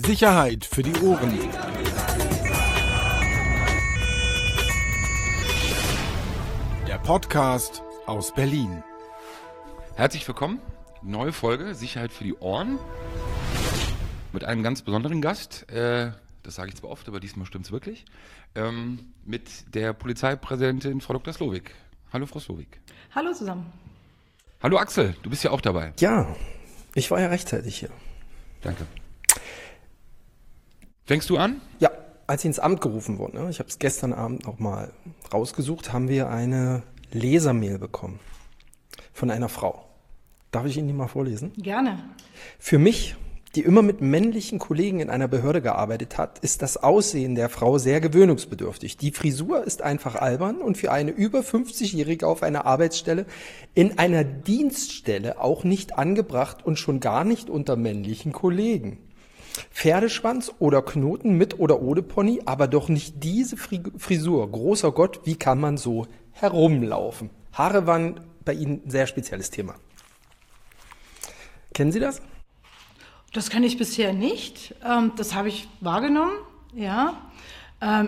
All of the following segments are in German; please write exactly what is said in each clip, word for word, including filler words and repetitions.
Sicherheit für die Ohren. Der Podcast aus Berlin. Herzlich willkommen, neue Folge Sicherheit für die Ohren mit einem ganz besonderen Gast. Äh, das sage ich zwar oft, aber diesmal stimmt es wirklich. Ähm, mit der Polizeipräsidentin Frau Doktor Slowik. Hallo Frau Slowik. Hallo zusammen. Hallo Axel, du bist ja auch dabei. Ja, ich war ja rechtzeitig hier. Danke. Fängst du an? Ja, als ich ins Amt gerufen wurde, ne, ich habe es gestern Abend noch mal rausgesucht, haben wir eine Lesermail bekommen von einer Frau. Darf ich Ihnen die mal vorlesen? Gerne. Für mich, die immer mit männlichen Kollegen in einer Behörde gearbeitet hat, ist das Aussehen der Frau sehr gewöhnungsbedürftig. Die Frisur ist einfach albern und für eine über fünfzigjährige auf einer Arbeitsstelle in einer Dienststelle auch nicht angebracht und schon gar nicht unter männlichen Kollegen. Pferdeschwanz oder Knoten mit oder ohne Pony, aber doch nicht diese Frisur. Großer Gott, wie kann man so herumlaufen? Haare waren bei Ihnen ein sehr spezielles Thema. Kennen Sie das? Das kenne ich bisher nicht. Ähm, das habe ich wahrgenommen, ja. Ähm,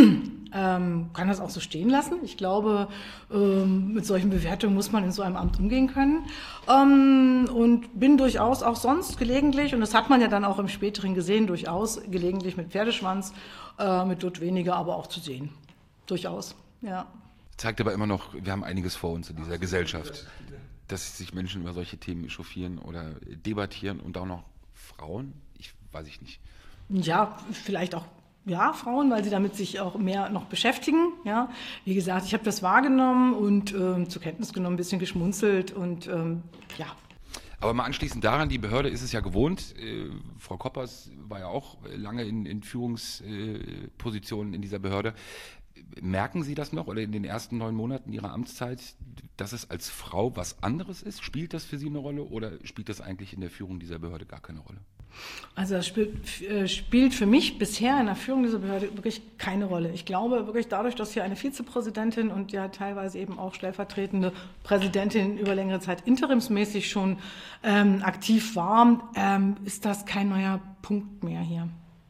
ähm, kann das auch so stehen lassen. Ich glaube, ähm, mit solchen Bewertungen muss man in so einem Amt umgehen können. Ähm, und bin durchaus auch sonst gelegentlich, und das hat man ja dann auch im Späteren gesehen, durchaus gelegentlich mit Pferdeschwanz, äh, mit dort weniger, aber auch zu sehen. Durchaus, ja. Zeigt aber immer noch, wir haben einiges vor uns in dieser Gesellschaft, dass sich Menschen über solche Themen echauffieren oder debattieren und auch noch Frauen? Ich weiß ich nicht. Ja, vielleicht auch ja, Frauen, weil sie damit sich auch mehr noch beschäftigen. Ja, wie gesagt, ich habe das wahrgenommen und ähm, zur Kenntnis genommen, ein bisschen geschmunzelt und ähm, ja. Aber mal anschließend daran, die Behörde ist es ja gewohnt. Äh, Frau Koppers war ja auch lange in, in Führungspositionen äh, in dieser Behörde. Merken Sie das noch oder in den ersten neun Monaten Ihrer Amtszeit, dass es als Frau was anderes ist? Spielt das für Sie eine Rolle oder spielt das eigentlich in der Führung dieser Behörde gar keine Rolle? Also das spielt, äh, spielt für mich bisher in der Führung dieser Behörde wirklich keine Rolle. Ich glaube wirklich dadurch, dass hier eine Vizepräsidentin und ja teilweise eben auch stellvertretende Präsidentin über längere Zeit interimsmäßig schon ähm, aktiv war, ähm, ist das kein neuer Punkt mehr hier.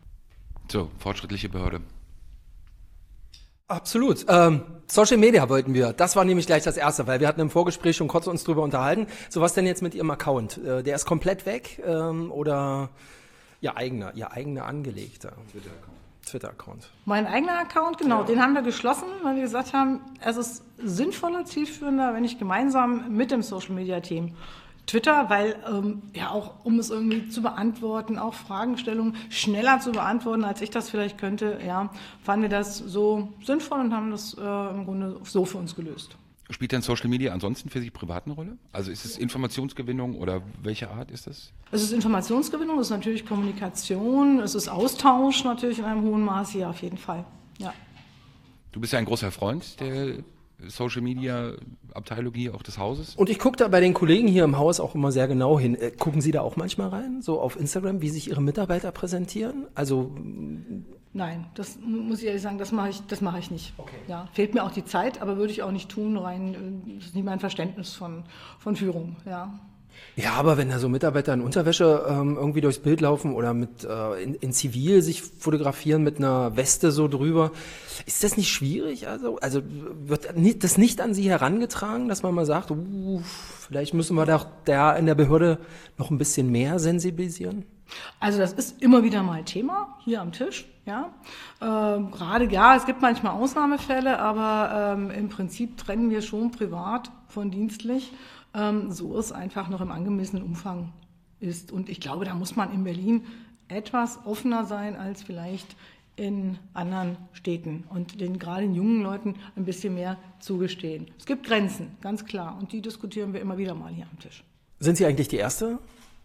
So, fortschrittliche Behörde. Absolut. Ähm, Social Media wollten wir. Das war nämlich gleich das Erste, weil wir hatten im Vorgespräch schon kurz uns drüber unterhalten. So, was denn jetzt mit Ihrem Account? Äh, der ist komplett weg ähm, oder Ihr eigener, Ihr eigener angelegter Twitter-Account? Twitter-Account. Mein eigener Account, genau, ja. Den haben wir geschlossen, weil wir gesagt haben, es ist sinnvoller, zielführender, wenn ich gemeinsam mit dem Social Media Team Twitter, weil ähm, ja auch, um es irgendwie zu beantworten, auch Fragestellungen schneller zu beantworten, als ich das vielleicht könnte, ja, fanden wir das so sinnvoll und haben das äh, im Grunde so für uns gelöst. Spielt denn Social Media ansonsten für Sie privat eine Rolle? Also ist es Informationsgewinnung oder welche Art ist das? Es ist Informationsgewinnung, es ist natürlich Kommunikation, es ist Austausch natürlich in einem hohen Maße, ja, auf jeden Fall, ja. Du bist ja ein großer Freund der Social Media Abteilung hier auch des Hauses. Und ich gucke da bei den Kollegen hier im Haus auch immer sehr genau hin. Äh, gucken Sie da auch manchmal rein, so auf Instagram, wie sich Ihre Mitarbeiter präsentieren? Also nein, das muss ich ehrlich sagen, das mache ich, das mache ich nicht. Okay. Ja, fehlt mir auch die Zeit, aber würde ich auch nicht tun, rein, das ist nicht mein Verständnis von, von Führung, ja. Ja, aber wenn da so Mitarbeiter in Unterwäsche ähm, irgendwie durchs Bild laufen oder mit äh, in, in Zivil sich fotografieren mit einer Weste so drüber, ist das nicht schwierig? Also, also wird das nicht an Sie herangetragen, dass man mal sagt, uh, vielleicht müssen wir da, da in der Behörde noch ein bisschen mehr sensibilisieren? Also das ist immer wieder mal Thema hier am Tisch, ja. Ähm, gerade ja, es gibt manchmal Ausnahmefälle, aber ähm, im Prinzip trennen wir schon privat von dienstlich. So es einfach noch im angemessenen Umfang ist. Und ich glaube, da muss man in Berlin etwas offener sein als vielleicht in anderen Städten und den gerade den jungen Leuten ein bisschen mehr zugestehen. Es gibt Grenzen, ganz klar, und die diskutieren wir immer wieder mal hier am Tisch. Sind Sie eigentlich die Erste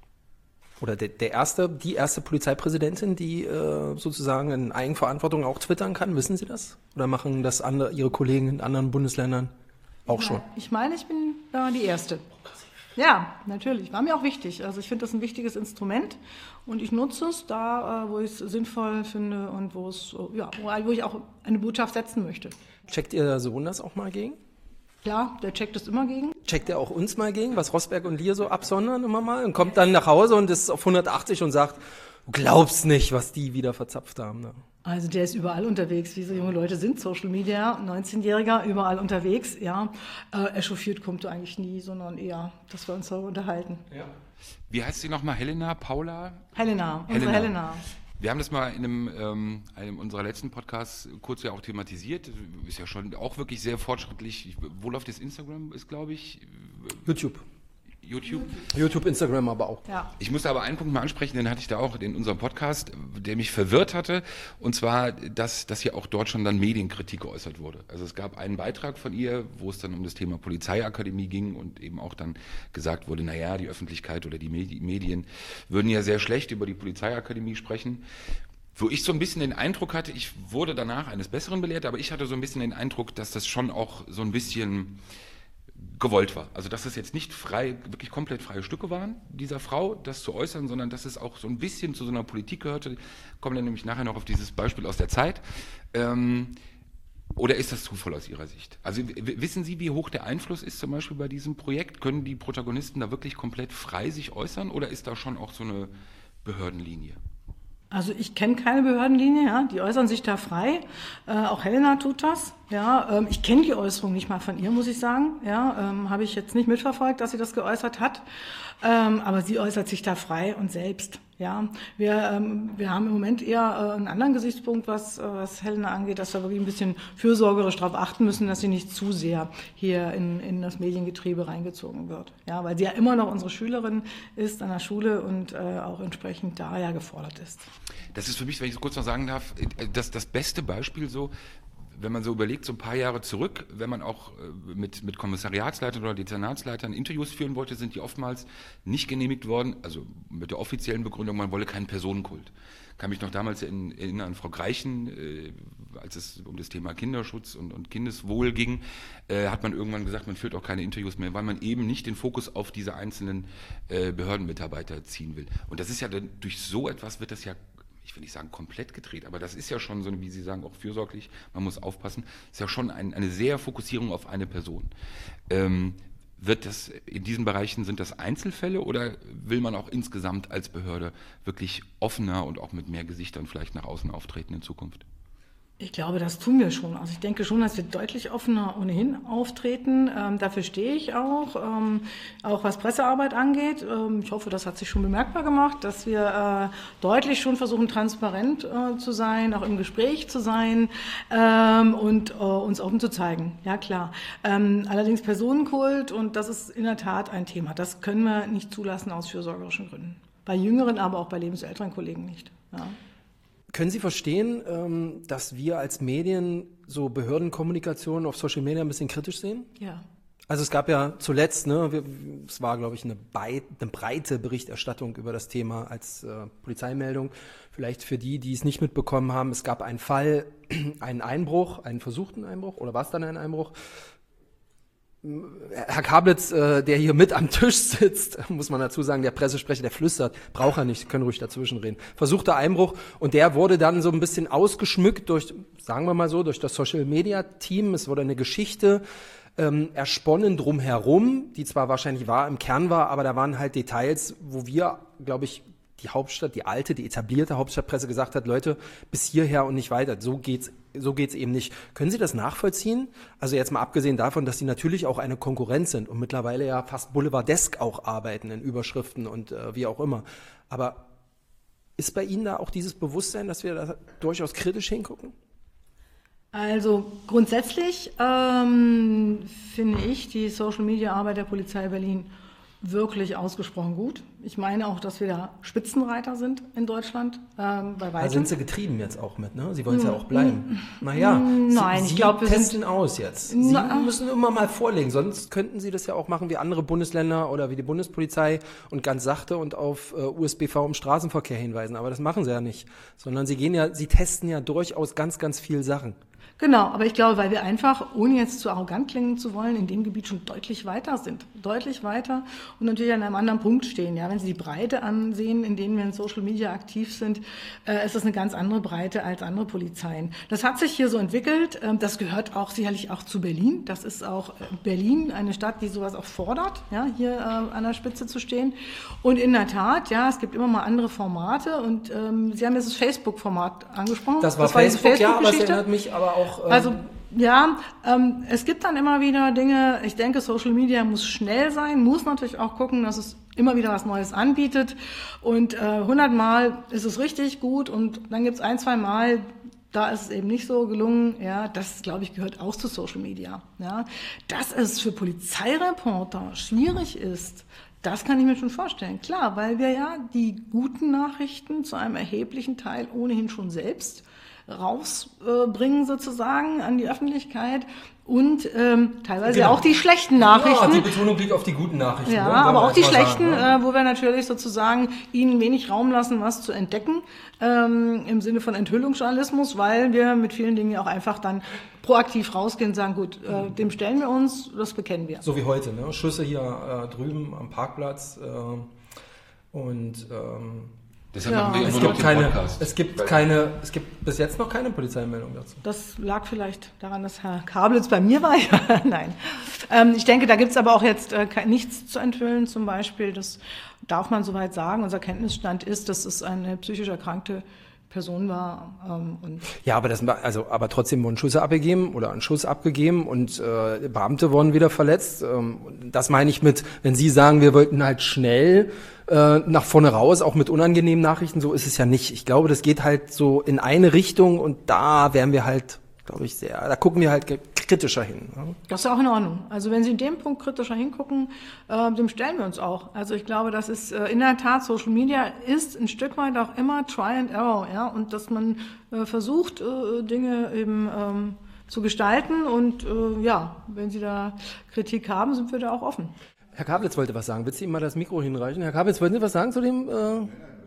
oder der, der erste, die erste Polizeipräsidentin, die äh, sozusagen in Eigenverantwortung auch twittern kann? Wissen Sie das? Oder machen das andere, Ihre Kollegen in anderen Bundesländern auch schon? Ich meine, ich bin da die Erste. Ja, natürlich. War mir auch wichtig. Also ich finde das ein wichtiges Instrument und ich nutze es da, wo ich es sinnvoll finde und wo es, ja, wo ich auch eine Botschaft setzen möchte. Checkt Ihr Sohn das auch mal gegen? Klar, der checkt es immer gegen. Checkt er auch uns mal gegen, was Rosberg und Lier so absondern immer mal und kommt dann nach Hause und ist auf hundertachtzig und sagt, Du glaubst nicht, was die wieder verzapft haben. Ne? Also der ist überall unterwegs. Diese junge Leute sind Social Media, neunzehnjähriger, überall unterwegs. Ja, äh, echauffiert kommt er eigentlich nie, sondern eher, dass wir uns so unterhalten. Ja. Wie heißt sie nochmal? Helena? Paula? Helena, unsere Helena. Helena. Wir haben das mal in einem, ähm, einem unserer letzten Podcasts kurz ja auch thematisiert. Ist ja schon auch wirklich sehr fortschrittlich. Ich, wo läuft das? Instagram ist, glaube ich. YouTube. YouTube. YouTube, Instagram aber auch. Ja. Ich musste aber einen Punkt mal ansprechen, den hatte ich da auch in unserem Podcast, der mich verwirrt hatte. Und zwar, dass, dass hier auch dort schon dann Medienkritik geäußert wurde. Also es gab einen Beitrag von ihr, wo es dann um das Thema Polizeiakademie ging und eben auch dann gesagt wurde, naja, die Öffentlichkeit oder die Medien würden ja sehr schlecht über die Polizeiakademie sprechen. Wo ich so ein bisschen den Eindruck hatte, ich wurde danach eines Besseren belehrt, aber ich hatte so ein bisschen den Eindruck, dass das schon auch so ein bisschen gewollt war. Also dass es jetzt nicht frei, wirklich komplett freie Stücke waren, dieser Frau, das zu äußern, sondern dass es auch so ein bisschen zu so einer Politik gehörte. Kommen dann nämlich nachher noch auf dieses Beispiel aus der Zeit. Ähm, oder ist das Zufall aus Ihrer Sicht? Also w- wissen Sie, wie hoch der Einfluss ist zum Beispiel bei diesem Projekt? Können die Protagonisten da wirklich komplett frei sich äußern oder ist da schon auch so eine Behördenlinie? Also ich kenne keine Behördenlinie, ja, die äußern sich da frei. Äh, auch Helena tut das. Ja, ähm, ich kenne die Äußerung nicht mal von ihr, muss ich sagen. Ja, ähm, habe ich jetzt nicht mitverfolgt, dass sie das geäußert hat. Ähm, aber sie äußert sich da frei und selbst. Ja, wir ähm, wir haben im Moment eher äh, einen anderen Gesichtspunkt, was äh, was Helena angeht, dass wir wirklich ein bisschen fürsorgerisch darauf achten müssen, dass sie nicht zu sehr hier in in das Mediengetriebe reingezogen wird. Ja, weil sie ja immer noch unsere Schülerin ist an der Schule und äh, auch entsprechend da ja gefordert ist. Das ist für mich, wenn ich es kurz noch sagen darf, das, das beste Beispiel so, wenn man so überlegt, so ein paar Jahre zurück, wenn man auch mit, mit Kommissariatsleitern oder Dezernatsleitern Interviews führen wollte, sind die oftmals nicht genehmigt worden, also mit der offiziellen Begründung, man wolle keinen Personenkult. Ich kann mich noch damals erinnern an Frau Greichen, äh, als es um das Thema Kinderschutz und, und Kindeswohl ging, äh, hat man irgendwann gesagt, man führt auch keine Interviews mehr, weil man eben nicht den Fokus auf diese einzelnen äh, Behördenmitarbeiter ziehen will. Und das ist ja dann, durch so etwas wird das ja, ich will nicht sagen komplett gedreht, aber das ist ja schon so, wie Sie sagen, auch fürsorglich, man muss aufpassen, ist ja schon ein, eine sehr Fokussierung auf eine Person. Ähm, wird das, in diesen Bereichen sind das Einzelfälle oder will man auch insgesamt als Behörde wirklich offener und auch mit mehr Gesichtern vielleicht nach außen auftreten in Zukunft? Ich glaube, das tun wir schon. Also ich denke schon, dass wir deutlich offener ohnehin auftreten. Ähm, dafür stehe ich auch, ähm, auch was Pressearbeit angeht. Ähm, ich hoffe, das hat sich schon bemerkbar gemacht, dass wir äh, deutlich schon versuchen, transparent äh, zu sein, auch im Gespräch zu sein ähm, und äh, uns offen zu zeigen. Ja, klar. Ähm, allerdings Personenkult, und das ist in der Tat ein Thema. Das können wir nicht zulassen aus fürsorgerischen Gründen. Bei jüngeren, aber auch bei lebensälteren Kollegen nicht. Ja. Können Sie verstehen, ähm, dass wir als Medien so Behördenkommunikation auf Social Media ein bisschen kritisch sehen? Ja. Also es gab ja zuletzt, ne, wir, es war, glaube ich, eine, Be- eine breite Berichterstattung über das Thema als äh, Polizeimeldung. Vielleicht für die, die es nicht mitbekommen haben, es gab einen Fall, einen Einbruch, einen versuchten Einbruch, oder war es dann ein Einbruch? Herr Kablitz, äh, der hier mit am Tisch sitzt, muss man dazu sagen, der Pressesprecher, der flüstert, braucht er nicht, können ruhig dazwischen reden. Versuchter Einbruch, und der wurde dann so ein bisschen ausgeschmückt durch, sagen wir mal so, durch das Social-Media-Team. Es wurde eine Geschichte ähm, ersponnen drumherum, die zwar wahrscheinlich wahr im Kern war, aber da waren halt Details, wo wir, glaube ich, die Hauptstadt, die alte, die etablierte Hauptstadtpresse gesagt hat, Leute, bis hierher und nicht weiter. So geht's, so geht's eben nicht. Können Sie das nachvollziehen? Also jetzt mal abgesehen davon, dass Sie natürlich auch eine Konkurrenz sind und mittlerweile ja fast boulevardesk auch arbeiten in Überschriften und äh, wie auch immer. Aber ist bei Ihnen da auch dieses Bewusstsein, dass wir da durchaus kritisch hingucken? Also grundsätzlich ähm, finde ich die Social-Media-Arbeit der Polizei Berlin wirklich ausgesprochen gut. Ich meine auch, dass wir da Spitzenreiter sind in Deutschland, ähm, bei weitem. Da sind Sie getrieben jetzt auch mit, ne? Sie wollen es ja auch bleiben. Naja, Nein, Sie, ich Sie glaube, wir testen sind aus jetzt. Sie Na, müssen immer mal vorlegen, sonst könnten Sie das ja auch machen wie andere Bundesländer oder wie die Bundespolizei und ganz sachte und auf äh, U S B V im Straßenverkehr hinweisen. Aber das machen Sie ja nicht, sondern Sie gehen ja, Sie testen ja durchaus ganz, ganz viel Sachen. Genau, aber ich glaube, weil wir einfach, ohne jetzt zu arrogant klingen zu wollen, in dem Gebiet schon deutlich weiter sind. Deutlich weiter und natürlich an einem anderen Punkt stehen. Ja, wenn Sie die Breite ansehen, in denen wir in Social Media aktiv sind, äh, ist das eine ganz andere Breite als andere Polizeien. Das hat sich hier so entwickelt. Ähm, das gehört auch sicherlich auch zu Berlin. Das ist auch Berlin, eine Stadt, die sowas auch fordert, ja, hier äh, an der Spitze zu stehen. Und in der Tat, ja, es gibt immer mal andere Formate und ähm, Sie haben jetzt das Facebook-Format angesprochen. Das war, das war Facebook, ja, aber es erinnert mich aber auch... Ähm also ja, ähm, es gibt dann immer wieder Dinge, ich denke, Social Media muss schnell sein, muss natürlich auch gucken, dass es immer wieder was Neues anbietet und äh, hundertmal ist es richtig gut und dann gibt es ein, zwei Mal, da ist es eben nicht so gelungen, ja, das, glaube ich, gehört auch zu Social Media, ja. Dass es für Polizeireporter schwierig ist, das kann ich mir schon vorstellen, klar, weil wir ja die guten Nachrichten zu einem erheblichen Teil ohnehin schon selbst rausbringen äh, sozusagen an die Öffentlichkeit und ähm, teilweise genau. auch die schlechten Nachrichten. Ja, die Betonung liegt auf die guten Nachrichten. Ja, ne? aber auch die schlechten, sagen, ne? äh, wo wir natürlich sozusagen ihnen wenig Raum lassen, was zu entdecken, ähm, im Sinne von Enthüllungsjournalismus, weil wir mit vielen Dingen ja auch einfach dann proaktiv rausgehen und sagen, gut, äh, dem stellen wir uns, das bekennen wir. So wie heute, ne? Schüsse hier äh, drüben am Parkplatz äh, und ähm, Deshalb Ja. machen wir ja es nur gibt noch den keine, Podcast. es gibt Weil- keine, es gibt bis jetzt noch keine Polizeimeldung dazu. Das lag vielleicht daran, dass Herr Kablitz bei mir war. Ja, nein. Ähm, ich denke, da gibt's aber auch jetzt äh, kein, nichts zu enthüllen. Zum Beispiel, das darf man soweit sagen. Unser Kenntnisstand ist, dass es eine psychisch erkrankte Person war. Ähm, und Ja, aber das, also, aber trotzdem wurden Schüsse abgegeben oder ein Schuss abgegeben und äh, Beamte wurden wieder verletzt. Ähm, das meine ich mit, wenn Sie sagen, wir wollten halt schnell äh, nach vorne raus, auch mit unangenehmen Nachrichten, so ist es ja nicht. Ich glaube, das geht halt so in eine Richtung und da wären wir halt, glaube ich, sehr, da gucken wir halt ge- kritischer hin. Ne? das ist auch in Ordnung. Also wenn Sie in dem Punkt kritischer hingucken, äh, dem stellen wir uns auch. Also ich glaube, das ist äh, in der Tat, Social Media ist ein Stück weit auch immer Try and Error, ja, und dass man äh, versucht, äh, Dinge eben ähm, zu gestalten und äh, ja, wenn Sie da Kritik haben, sind wir da auch offen. Herr Kablitz wollte was sagen. Willst du ihm mal das Mikro hinreichen? Herr Kablitz, wollten Sie was sagen zu dem? Äh,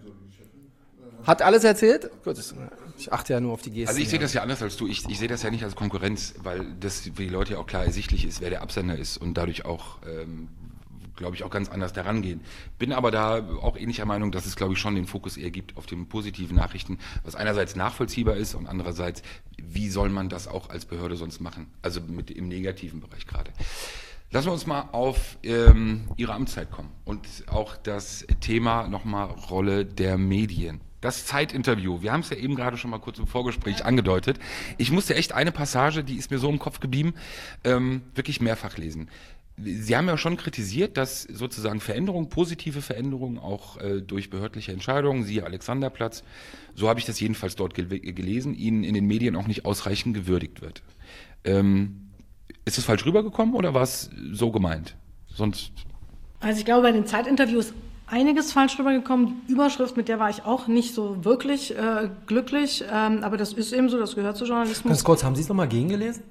hat alles erzählt? Gut, das, ich achte ja nur auf die Gesten. Also ich sehe das ja anders als du. Ich, ich sehe das ja nicht als Konkurrenz, weil das für die Leute ja auch klar ersichtlich ist, wer der Absender ist und dadurch auch, ähm, glaube ich, auch ganz anders daran gehen. Bin aber da auch ähnlicher Meinung, dass es, glaube ich, schon den Fokus eher gibt auf den positiven Nachrichten, was einerseits nachvollziehbar ist und andererseits, wie soll man das auch als Behörde sonst machen? Also mit im negativen Bereich gerade. Lassen wir uns mal auf ähm, Ihre Amtszeit kommen und auch das Thema nochmal Rolle der Medien. Das Zeitinterview, wir haben es ja eben gerade schon mal kurz im Vorgespräch angedeutet. Ich musste echt eine Passage, die ist mir so im Kopf geblieben, ähm, wirklich mehrfach lesen. Sie haben ja schon kritisiert, dass sozusagen Veränderungen, positive Veränderungen auch äh, durch behördliche Entscheidungen, siehe Alexanderplatz, so habe ich das jedenfalls dort gel- gelesen, ihnen in den Medien auch nicht ausreichend gewürdigt wird. Ähm, ist es falsch rübergekommen oder war es so gemeint? Sonst. Also ich glaube, bei den Zeitinterviews einiges falsch rübergekommen. Die Überschrift, mit der war ich auch nicht so wirklich äh, glücklich, ähm, aber das ist eben so, das gehört zu Journalismus. Ganz kurz, haben Sie es nochmal gegengelesen?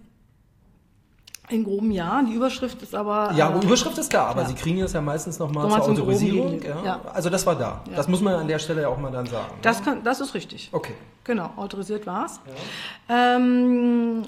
In groben ja, die Überschrift ist aber... Ja, äh, Überschrift ist klar, aber ja. Sie kriegen das ja meistens nochmal Nochmal zur zum groben Autorisierung. Gegenlesen, Ja. ja. Also das war da. Ja. Das muss man an der Stelle ja auch mal dann sagen. Ne? Das, kann, das ist richtig. Okay. Genau, autorisiert war's. Ja. Ähm,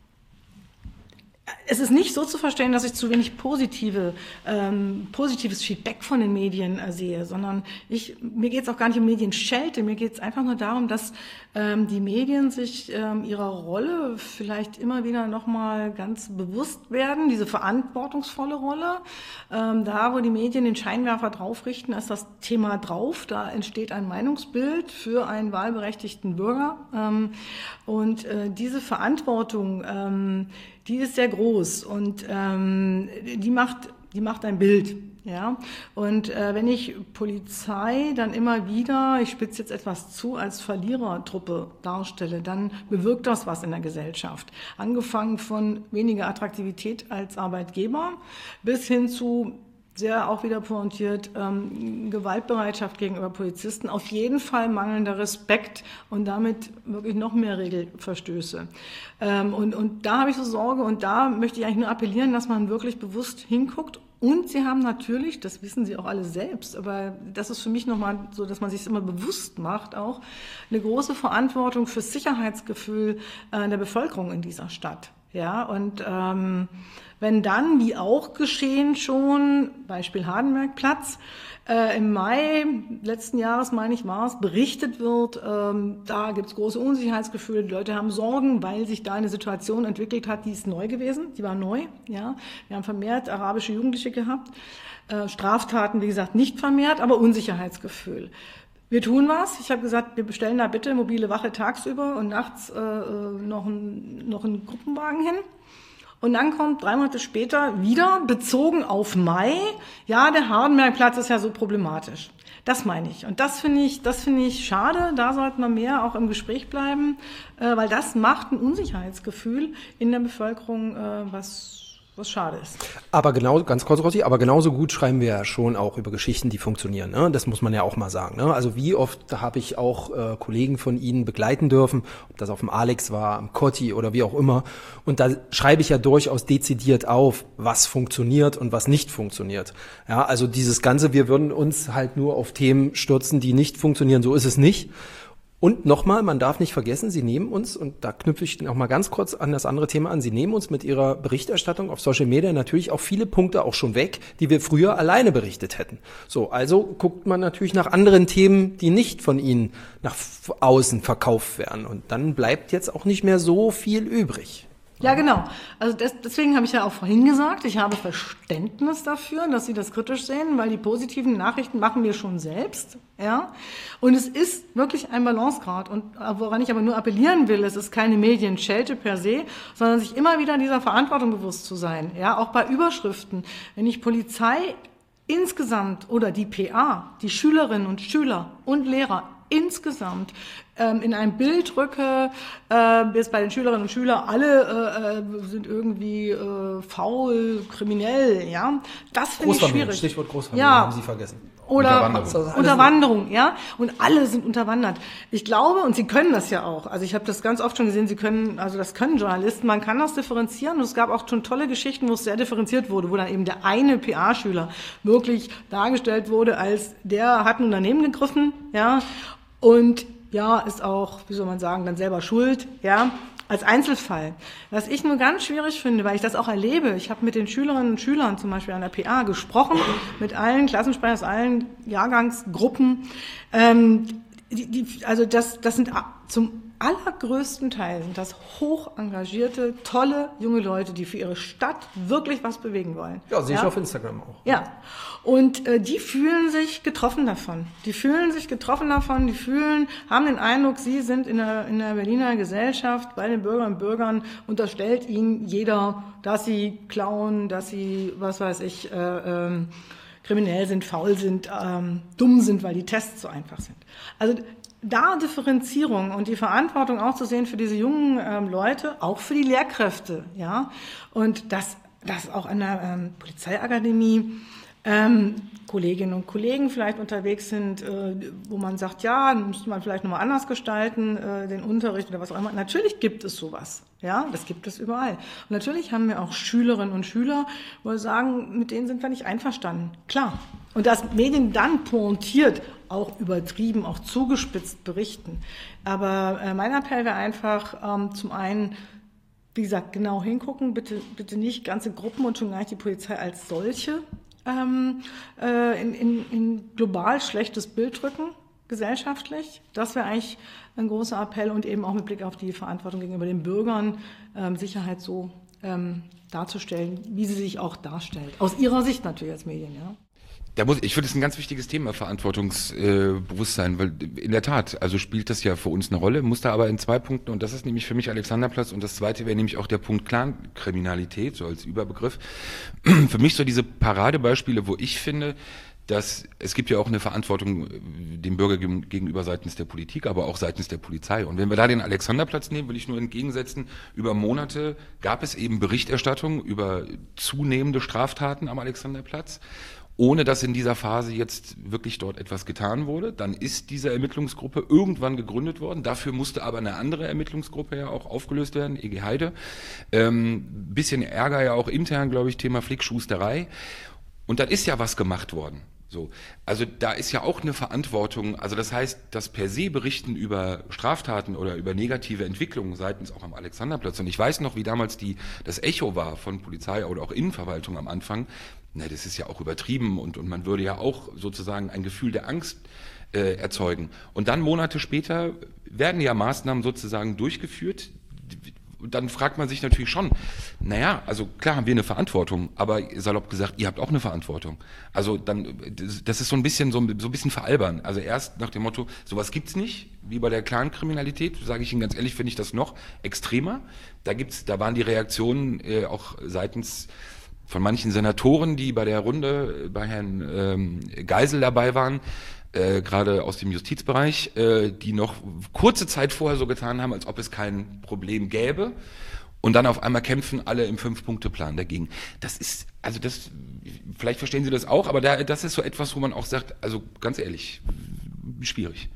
es ist nicht so zu verstehen, dass ich zu wenig positive, ähm, positives Feedback von den Medien äh, sehe, sondern ich, mir geht es auch gar nicht um Medienschelte, mir geht es einfach nur darum, dass ähm, die Medien sich ähm, ihrer Rolle vielleicht immer wieder nochmal ganz bewusst werden, diese verantwortungsvolle Rolle. Ähm, da, wo die Medien den Scheinwerfer drauf richten, ist das Thema drauf, da entsteht ein Meinungsbild für einen wahlberechtigten Bürger. Ähm, und äh, diese Verantwortung, ähm, die ist sehr groß und ähm, die macht, die macht ein Bild, ja. Und äh, wenn ich Polizei dann immer wieder, ich spitze jetzt etwas zu, als Verlierertruppe darstelle, dann bewirkt das was in der Gesellschaft. Angefangen von weniger Attraktivität als Arbeitgeber bis hin zu sehr auch wieder pointiert, ähm, Gewaltbereitschaft gegenüber Polizisten, auf jeden Fall mangelnder Respekt und damit wirklich noch mehr Regelverstöße. Ähm, und, und da habe ich so Sorge und da möchte ich eigentlich nur appellieren, dass man wirklich bewusst hinguckt Und sie haben natürlich, das wissen sie auch alle selbst, aber das ist für mich nochmal so, dass man sich es immer bewusst macht auch, eine große Verantwortung fürs Sicherheitsgefühl äh, der Bevölkerung in dieser Stadt. Ja, und ähm, wenn dann, wie auch geschehen schon, Beispiel Hardenbergplatz, äh, im Mai letzten Jahres, meine ich, war es, berichtet wird, ähm, da gibt es große Unsicherheitsgefühle, die Leute haben Sorgen, weil sich da eine Situation entwickelt hat, die ist neu gewesen, die war neu. Ja, wir haben vermehrt arabische Jugendliche gehabt, äh, Straftaten, wie gesagt, nicht vermehrt, aber Unsicherheitsgefühl. Wir tun was. Ich habe gesagt, wir bestellen da bitte mobile Wache tagsüber und nachts äh, noch, ein, noch einen Gruppenwagen hin. Und dann kommt drei Monate später wieder, bezogen auf Mai, ja, der Hardenbergplatz ist ja so problematisch. Das meine ich. Und das finde ich, das finde ich schade. Da sollten wir mehr auch im Gespräch bleiben, äh, weil das macht ein Unsicherheitsgefühl in der Bevölkerung, äh, was was schade ist. Aber genau, ganz kurz, Rossi, aber genauso gut schreiben wir ja schon auch über Geschichten, die funktionieren. Ne? Das muss man ja auch mal sagen. Ne? Also wie oft habe ich auch äh, Kollegen von Ihnen begleiten dürfen, ob das auf dem Alex war, am Kotti oder wie auch immer. Und da schreibe ich ja durchaus dezidiert auf, was funktioniert und was nicht funktioniert. Ja, also dieses Ganze, wir würden uns halt nur auf Themen stürzen, die nicht funktionieren. So ist es nicht. Und nochmal, man darf nicht vergessen, Sie nehmen uns, und da knüpfe ich noch mal ganz kurz an das andere Thema an, Sie nehmen uns mit Ihrer Berichterstattung auf Social Media natürlich auch viele Punkte auch schon weg, die wir früher alleine berichtet hätten. So, also guckt man natürlich nach anderen Themen, die nicht von Ihnen nach außen verkauft werden. Und dann bleibt jetzt auch nicht mehr so viel übrig. Ja, genau. Also das, deswegen habe ich ja auch vorhin gesagt, ich habe Verständnis dafür, dass Sie das kritisch sehen, weil die positiven Nachrichten machen wir schon selbst. Ja. Und es ist wirklich ein Balancegrad. Und woran ich aber nur appellieren will, es ist keine Medienschelte per se, sondern sich immer wieder dieser Verantwortung bewusst zu sein. Ja, auch bei Überschriften. Wenn ich Polizei insgesamt oder die P A, die Schülerinnen und Schüler und Lehrer insgesamt ähm, in ein Bild rücke, äh, bis bei den Schülerinnen und Schülern alle äh, sind irgendwie äh, faul, kriminell, ja. Das finde ich schwierig. Stichwort Großfamilie, ja. haben Sie vergessen. Oder Unterwanderung. Unterwanderung, ja. Und alle sind unterwandert. Ich glaube, und Sie können das ja auch. Also ich habe das ganz oft schon gesehen, Sie können, also das können Journalisten, man kann das differenzieren. Und es gab auch schon tolle Geschichten, wo es sehr differenziert wurde, wo dann eben der eine P A-Schüler wirklich dargestellt wurde, als der hat ein Unternehmen gegriffen, ja. Und ja, ist auch, wie soll man sagen, dann selber schuld, ja, als Einzelfall. Was ich nur ganz schwierig finde, weil ich das auch erlebe, ich habe mit den Schülerinnen und Schülern zum Beispiel an der P A gesprochen, mit allen Klassensprechern aus allen Jahrgangsgruppen. Ähm, die, die, also das, das sind zum allergrößten Teil sind das hoch engagierte, tolle junge Leute, die für ihre Stadt wirklich was bewegen wollen. Ja, sehe ich ja? auf Instagram auch. Ja, und äh, die fühlen sich getroffen davon. Die fühlen sich getroffen davon, die fühlen, haben den Eindruck, sie sind in der, in der Berliner Gesellschaft bei den Bürgerinnen und Bürgern, unterstellt ihnen jeder, dass sie klauen, dass sie, was weiß ich, äh, ähm, kriminell sind, faul sind, ähm, dumm sind, weil die Tests so einfach sind. Also da Differenzierung und die Verantwortung auch zu sehen für diese jungen ähm, Leute, auch für die Lehrkräfte, ja, und dass das auch an der ähm, Polizeiakademie ähm, Kolleginnen und Kollegen vielleicht unterwegs sind, äh, wo man sagt, ja, müsste man vielleicht nochmal anders gestalten, äh, den Unterricht oder was auch immer. Natürlich gibt es sowas, ja, das gibt es überall. Und natürlich haben wir auch Schülerinnen und Schüler, wo wir sagen, mit denen sind wir nicht einverstanden. Klar. Und dass Medien dann pointiert, auch übertrieben, auch zugespitzt berichten. Aber äh, mein Appell wäre einfach, ähm, zum einen, wie gesagt, genau hingucken, bitte, bitte nicht ganze Gruppen und schon gar nicht die Polizei als solche ähm, äh, in, in, in global schlechtes Bild drücken, gesellschaftlich. Das wäre eigentlich ein großer Appell und eben auch mit Blick auf die Verantwortung gegenüber den Bürgern, ähm, Sicherheit so ähm, darzustellen, wie sie sich auch darstellt. Aus ihrer Sicht natürlich als Medien, ja. Da muss, ich finde, es ist ein ganz wichtiges Thema, Verantwortungsbewusstsein, weil in der Tat, also spielt das ja für uns eine Rolle, muss da aber in zwei Punkten, und das ist nämlich für mich Alexanderplatz, und das zweite wäre nämlich auch der Punkt Clankriminalität, so als Überbegriff. Für mich so diese Paradebeispiele, wo ich finde, dass es gibt ja auch eine Verantwortung dem Bürger gegenüber seitens der Politik, aber auch seitens der Polizei. Und wenn wir da den Alexanderplatz nehmen, will ich nur entgegensetzen, über Monate gab es eben Berichterstattung über zunehmende Straftaten am Alexanderplatz, ohne dass in dieser Phase jetzt wirklich dort etwas getan wurde. Dann ist diese Ermittlungsgruppe irgendwann gegründet worden. Dafür musste aber eine andere Ermittlungsgruppe ja auch aufgelöst werden, E G Heide. Ähm, bisschen Ärger ja auch intern, glaube ich, Thema Flickschusterei. Und dann ist ja was gemacht worden. So. Also da ist ja auch eine Verantwortung, also das heißt, das per se Berichten über Straftaten oder über negative Entwicklungen seitens auch am Alexanderplatz. Und ich weiß noch, wie damals die, das Echo war von Polizei oder auch Innenverwaltung am Anfang. Na, das ist ja auch übertrieben und, und man würde ja auch sozusagen ein Gefühl der Angst äh, erzeugen. Und dann Monate später werden ja Maßnahmen sozusagen durchgeführt. Dann fragt man sich natürlich schon, naja, also klar haben wir eine Verantwortung, aber salopp gesagt, ihr habt auch eine Verantwortung. Also dann, das ist so ein bisschen so ein, so ein bisschen veralbern. Also erst nach dem Motto, sowas gibt's nicht, wie bei der Clankriminalität, sage ich Ihnen ganz ehrlich, finde ich das noch extremer. Da gibt's, da waren die Reaktionen äh, auch seitens von manchen Senatoren, die bei der Runde bei Herrn ähm, Geisel dabei waren, Äh, gerade aus dem Justizbereich, äh, die noch kurze Zeit vorher so getan haben, als ob es kein Problem gäbe und dann auf einmal kämpfen alle im Fünf-Punkte-Plan dagegen. Das ist, also das, vielleicht verstehen Sie das auch, aber da, das ist so etwas, wo man auch sagt, also ganz ehrlich, schwierig.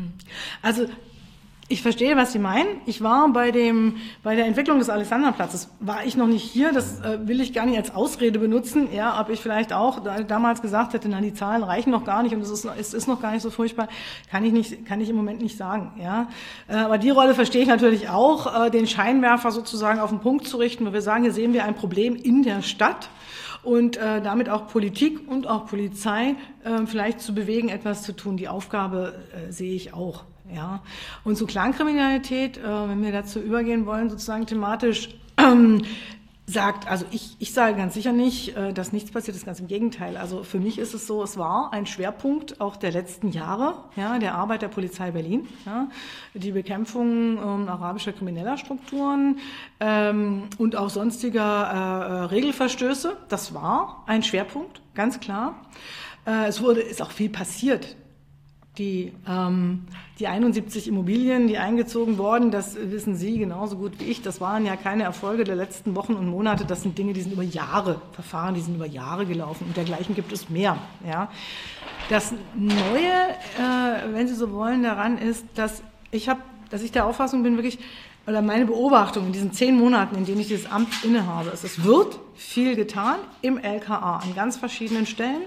Also ich verstehe, was Sie meinen. Ich war bei dem, bei der Entwicklung des Alexanderplatzes, war ich noch nicht hier, das äh, will ich gar nicht als Ausrede benutzen, ja, ob ich vielleicht auch da, damals gesagt hätte, na, die Zahlen reichen noch gar nicht und es ist, es ist noch gar nicht so furchtbar, kann ich nicht, kann ich im Moment nicht sagen, ja. Äh, aber die Rolle verstehe ich natürlich auch, äh, den Scheinwerfer sozusagen auf den Punkt zu richten, wo wir sagen, hier sehen wir ein Problem in der Stadt. Und äh, damit auch Politik und auch Polizei äh, vielleicht zu bewegen, etwas zu tun. Die Aufgabe äh, sehe ich auch. Ja. Und so Clankriminalität, äh, wenn wir dazu übergehen wollen, sozusagen thematisch, ähm, sagt, also ich, ich sage ganz sicher nicht, äh, dass nichts passiert ist, ganz im Gegenteil. Also für mich ist es so, es war ein Schwerpunkt auch der letzten Jahre, ja, der Arbeit der Polizei Berlin, ja, die Bekämpfung ähm, arabischer krimineller Strukturen ähm, und auch sonstiger äh, Regelverstöße. Das war ein Schwerpunkt, ganz klar. Äh, es wurde, ist auch viel passiert. Die, ähm, die einundsiebzig Immobilien, die eingezogen wurden, das wissen Sie genauso gut wie ich, das waren ja keine Erfolge der letzten Wochen und Monate, das sind Dinge, die sind über Jahre, Verfahren, die sind über Jahre gelaufen und dergleichen gibt es mehr. Ja. Das Neue, äh, wenn Sie so wollen, daran ist, dass ich, hab, dass ich der Auffassung bin, wirklich, oder meine Beobachtung in diesen zehn Monaten, in denen ich dieses Amt innehabe, ist, es wird viel getan im L K A an ganz verschiedenen Stellen.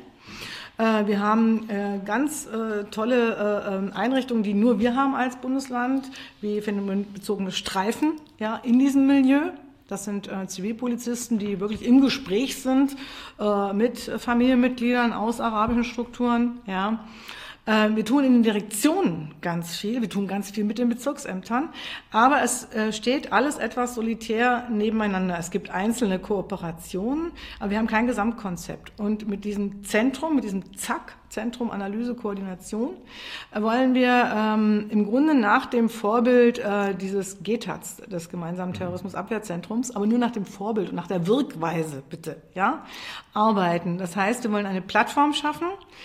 Wir haben äh, ganz äh, tolle äh, Einrichtungen, die nur wir haben als Bundesland, wie phänomenbezogene Streifen, ja, in diesem Milieu. Das sind äh, Zivilpolizisten, die wirklich im Gespräch sind äh, mit Familienmitgliedern aus arabischen Strukturen. Ja. Äh, wir tun in den Direktionen ganz viel, wir tun ganz viel mit den Bezirksämtern, aber es äh, steht alles etwas solitär nebeneinander. Es gibt einzelne Kooperationen, aber wir haben kein Gesamtkonzept. Und mit diesem Zentrum, mit diesem ZAK, Zentrum Analyse Koordination, äh, wollen wir ähm, im Grunde nach dem Vorbild äh, dieses G T A Z, des gemeinsamen Terrorismusabwehrzentrums, aber nur nach dem Vorbild und nach der Wirkweise, bitte, ja, arbeiten. Das heißt, wir wollen eine Plattform schaffen,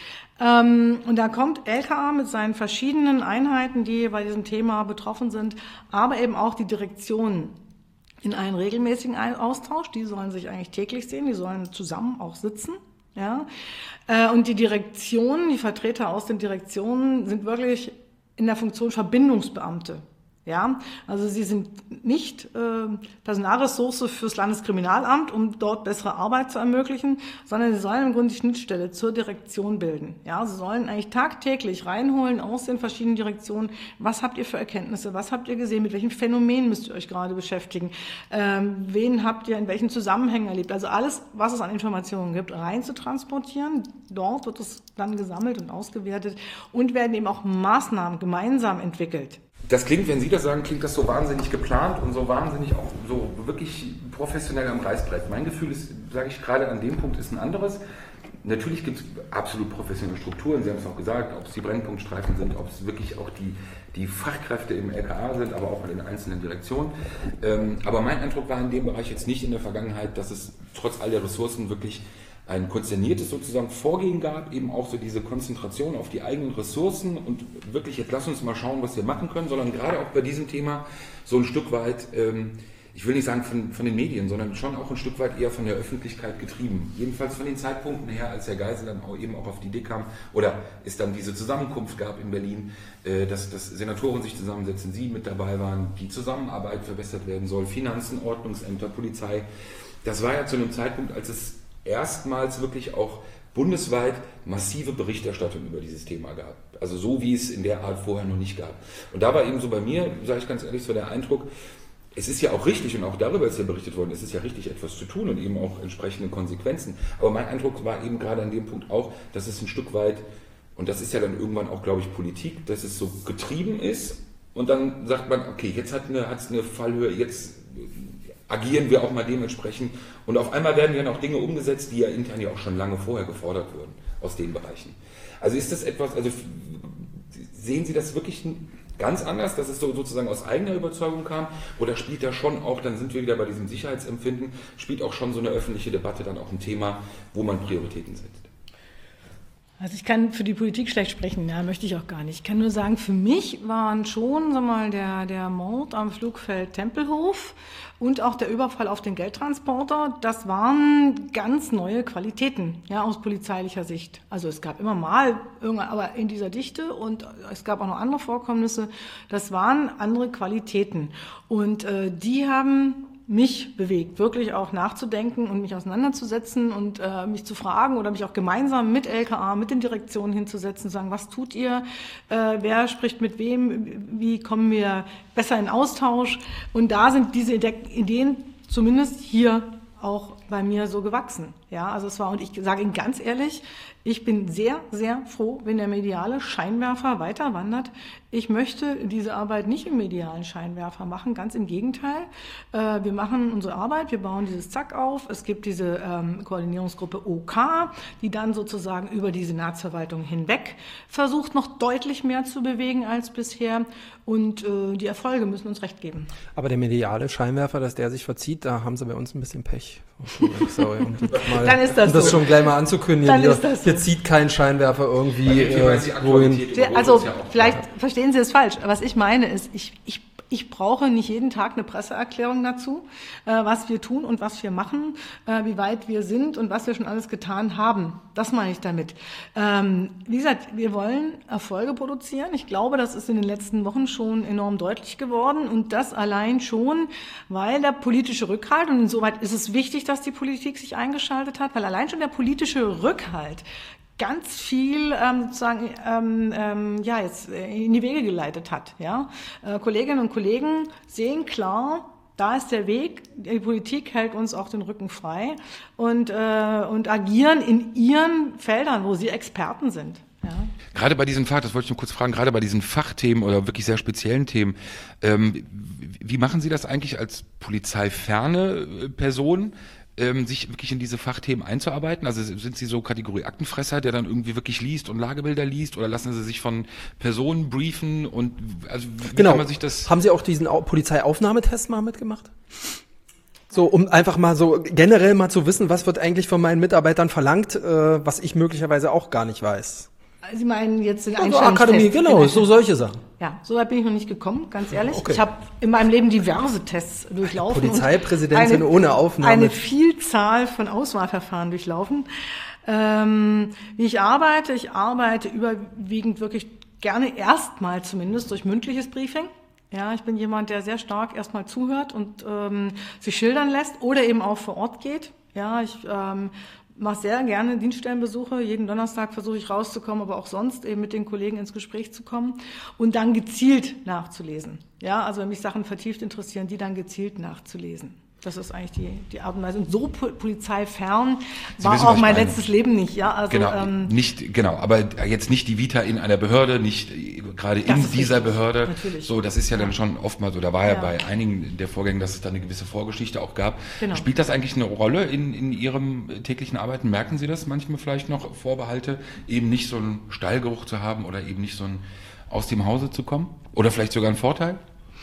Ähm, und da kommt L K A mit seinen verschiedenen Einheiten, die bei diesem Thema betroffen sind, aber eben auch die Direktionen in einen regelmäßigen Austausch. Die sollen sich eigentlich täglich sehen, die sollen zusammen auch sitzen. Ja, äh, und die Direktionen, die Vertreter aus den Direktionen sind wirklich in der Funktion Verbindungsbeamte. Ja, also sie sind nicht äh, Personalressource fürs Landeskriminalamt, um dort bessere Arbeit zu ermöglichen, sondern sie sollen im Grunde die Schnittstelle zur Direktion bilden. Ja, sie sollen eigentlich tagtäglich reinholen aus den verschiedenen Direktionen. Was habt ihr für Erkenntnisse? Was habt ihr gesehen? Mit welchen Phänomenen müsst ihr euch gerade beschäftigen? Ähm, wen habt ihr in welchen Zusammenhängen erlebt? Also alles, was es an Informationen gibt, rein zu transportieren. Dort wird es dann gesammelt und ausgewertet und werden eben auch Maßnahmen gemeinsam entwickelt. Das klingt, wenn Sie das sagen, klingt das so wahnsinnig geplant und so wahnsinnig auch so wirklich professionell am Reißbrett. Mein Gefühl ist, sage ich gerade an dem Punkt, ist ein anderes. Natürlich gibt es absolut professionelle Strukturen, Sie haben es auch gesagt, ob es die Brennpunktstreifen sind, ob es wirklich auch die, die Fachkräfte im L K A sind, aber auch in den einzelnen Direktionen. Ähm, aber mein Eindruck war in dem Bereich jetzt nicht in der Vergangenheit, dass es trotz all der Ressourcen wirklich ein konzerniertes sozusagen Vorgehen gab, eben auch so diese Konzentration auf die eigenen Ressourcen und wirklich, jetzt lass uns mal schauen, was wir machen können, sondern gerade auch bei diesem Thema so ein Stück weit, ähm, ich will nicht sagen von, von den Medien, sondern schon auch ein Stück weit eher von der Öffentlichkeit getrieben. Jedenfalls von den Zeitpunkten her, als Herr Geisel dann auch eben auch auf die Idee kam, oder es dann diese Zusammenkunft gab in Berlin, äh, dass, dass Senatoren sich zusammensetzen, Sie mit dabei waren, die Zusammenarbeit verbessert werden soll, Finanzen, Ordnungsämter, Polizei. Das war ja zu einem Zeitpunkt, als es erstmals wirklich auch bundesweit massive Berichterstattung über dieses Thema gab. Also so, wie es in der Art vorher noch nicht gab. Und da war eben so bei mir, sage ich ganz ehrlich, so der Eindruck, es ist ja auch richtig, und auch darüber ist ja berichtet worden, es ist ja richtig, etwas zu tun und eben auch entsprechende Konsequenzen. Aber mein Eindruck war eben gerade an dem Punkt auch, dass es ein Stück weit, und das ist ja dann irgendwann auch, glaube ich, Politik, dass es so getrieben ist und dann sagt man, okay, jetzt hat eine, hat's eine Fallhöhe, jetzt agieren wir auch mal dementsprechend. Und auf einmal werden ja noch Dinge umgesetzt, die ja intern ja auch schon lange vorher gefordert wurden aus den Bereichen. Also ist das etwas, also sehen Sie das wirklich ganz anders, dass es so sozusagen aus eigener Überzeugung kam? Oder spielt da schon auch, dann sind wir wieder bei diesem Sicherheitsempfinden, spielt auch schon so eine öffentliche Debatte dann auch ein Thema, wo man Prioritäten setzt? Also ich kann für die Politik schlecht sprechen, ja, möchte ich auch gar nicht. Ich kann nur sagen, für mich waren schon, sag mal, der, der Mord am Flugfeld Tempelhof und auch der Überfall auf den Geldtransporter, das waren ganz neue Qualitäten, ja, aus polizeilicher Sicht. Also es gab immer mal, aber in dieser Dichte, und es gab auch noch andere Vorkommnisse, das waren andere Qualitäten. Und äh, die haben mich bewegt, wirklich auch nachzudenken und mich auseinanderzusetzen und äh, mich zu fragen oder mich auch gemeinsam mit L K A, mit den Direktionen hinzusetzen, sagen, was tut ihr, äh, wer spricht mit wem, wie kommen wir besser in Austausch, und da sind diese Ideen zumindest hier auch bei mir so gewachsen. Ja, also es war, und ich sage Ihnen ganz ehrlich, ich bin sehr, sehr froh, wenn der mediale Scheinwerfer weiter wandert. Ich möchte diese Arbeit nicht im medialen Scheinwerfer machen, ganz im Gegenteil. Äh, wir machen unsere Arbeit, wir bauen dieses Zack auf. Es gibt diese ähm, Koordinierungsgruppe O K, die dann sozusagen über die Senatsverwaltung hinweg versucht, noch deutlich mehr zu bewegen als bisher. Und äh, die Erfolge müssen uns recht geben. Aber der mediale Scheinwerfer, dass der sich verzieht, da haben sie bei uns ein bisschen Pech. Sorry, um das, mal, Dann ist das, um das so. schon gleich mal anzukündigen. Dann hier, ist das so. Hier zieht kein Scheinwerfer irgendwie äh, wohin. Also vielleicht verstehen Sie es falsch. Was ich meine ist, ich, ich Ich brauche nicht jeden Tag eine Presseerklärung dazu, äh, was wir tun und was wir machen, äh, wie weit wir sind und was wir schon alles getan haben. Das meine ich damit. Ähm, wie gesagt, wir wollen Erfolge produzieren. Ich glaube, das ist in den letzten Wochen schon enorm deutlich geworden, und das allein schon, weil der politische Rückhalt, und insoweit ist es wichtig, dass die Politik sich eingeschaltet hat, weil allein schon der politische Rückhalt ganz viel ähm, sozusagen ähm, ähm, ja jetzt in die Wege geleitet hat. Ja, äh, Kolleginnen und Kollegen sehen klar, da ist der Weg. Die Politik hält uns auch den Rücken frei und äh, und agieren in ihren Feldern, wo sie Experten sind. Ja. Gerade bei diesen Fach, das wollte ich nur kurz fragen, gerade bei diesen Fachthemen oder wirklich sehr speziellen Themen, ähm, wie machen Sie das eigentlich als polizeiferne Person? Ähm, sich wirklich in diese Fachthemen einzuarbeiten? Also sind Sie so Kategorie Aktenfresser, der dann irgendwie wirklich liest und Lagebilder liest, oder lassen Sie sich von Personen briefen, und also wie genau. kann man sich das... Haben Sie auch diesen Au- Polizeiaufnahmetest mal mitgemacht? So, um einfach mal so generell mal zu wissen, was wird eigentlich von meinen Mitarbeitern verlangt, äh, was ich möglicherweise auch gar nicht weiß. Sie meinen jetzt den Also Akademie, genau, so solche Sachen. Ja, so weit bin ich noch nicht gekommen, ganz ehrlich. Okay. Ich habe in meinem Leben diverse Tests durchlaufen. Polizeipräsidentin eine, ohne Aufnahme. Eine Vielzahl von Auswahlverfahren durchlaufen. Ähm, wie ich arbeite, ich arbeite überwiegend wirklich gerne erstmal zumindest durch mündliches Briefing. Ja, ich bin jemand, der sehr stark erstmal zuhört und ähm, sich schildern lässt oder eben auch vor Ort geht. Ja, ich ähm, mache sehr gerne Dienststellenbesuche. Jeden Donnerstag versuche ich rauszukommen, aber auch sonst eben mit den Kollegen ins Gespräch zu kommen und dann gezielt nachzulesen. Ja, also wenn mich Sachen vertieft interessieren, die dann gezielt nachzulesen. Das ist eigentlich die, die Art und Weise. Und so po- polizeifern war wissen, auch mein meine. letztes Leben nicht. Ja, also, Genau, ähm, nicht, genau, aber jetzt nicht die Vita in einer Behörde, nicht gerade in ist dieser richtig. Behörde. Natürlich. So, das ist ja, ja dann schon oftmals, oder war ja, Ja. bei einigen der Vorgängen, dass es da eine gewisse Vorgeschichte auch gab. Genau. Spielt das eigentlich eine Rolle in, in Ihrem täglichen Arbeiten? Merken Sie das manchmal vielleicht noch, Vorbehalte, eben nicht so einen Stallgeruch zu haben oder eben nicht so ein aus dem Hause zu kommen? Oder vielleicht sogar ein Vorteil?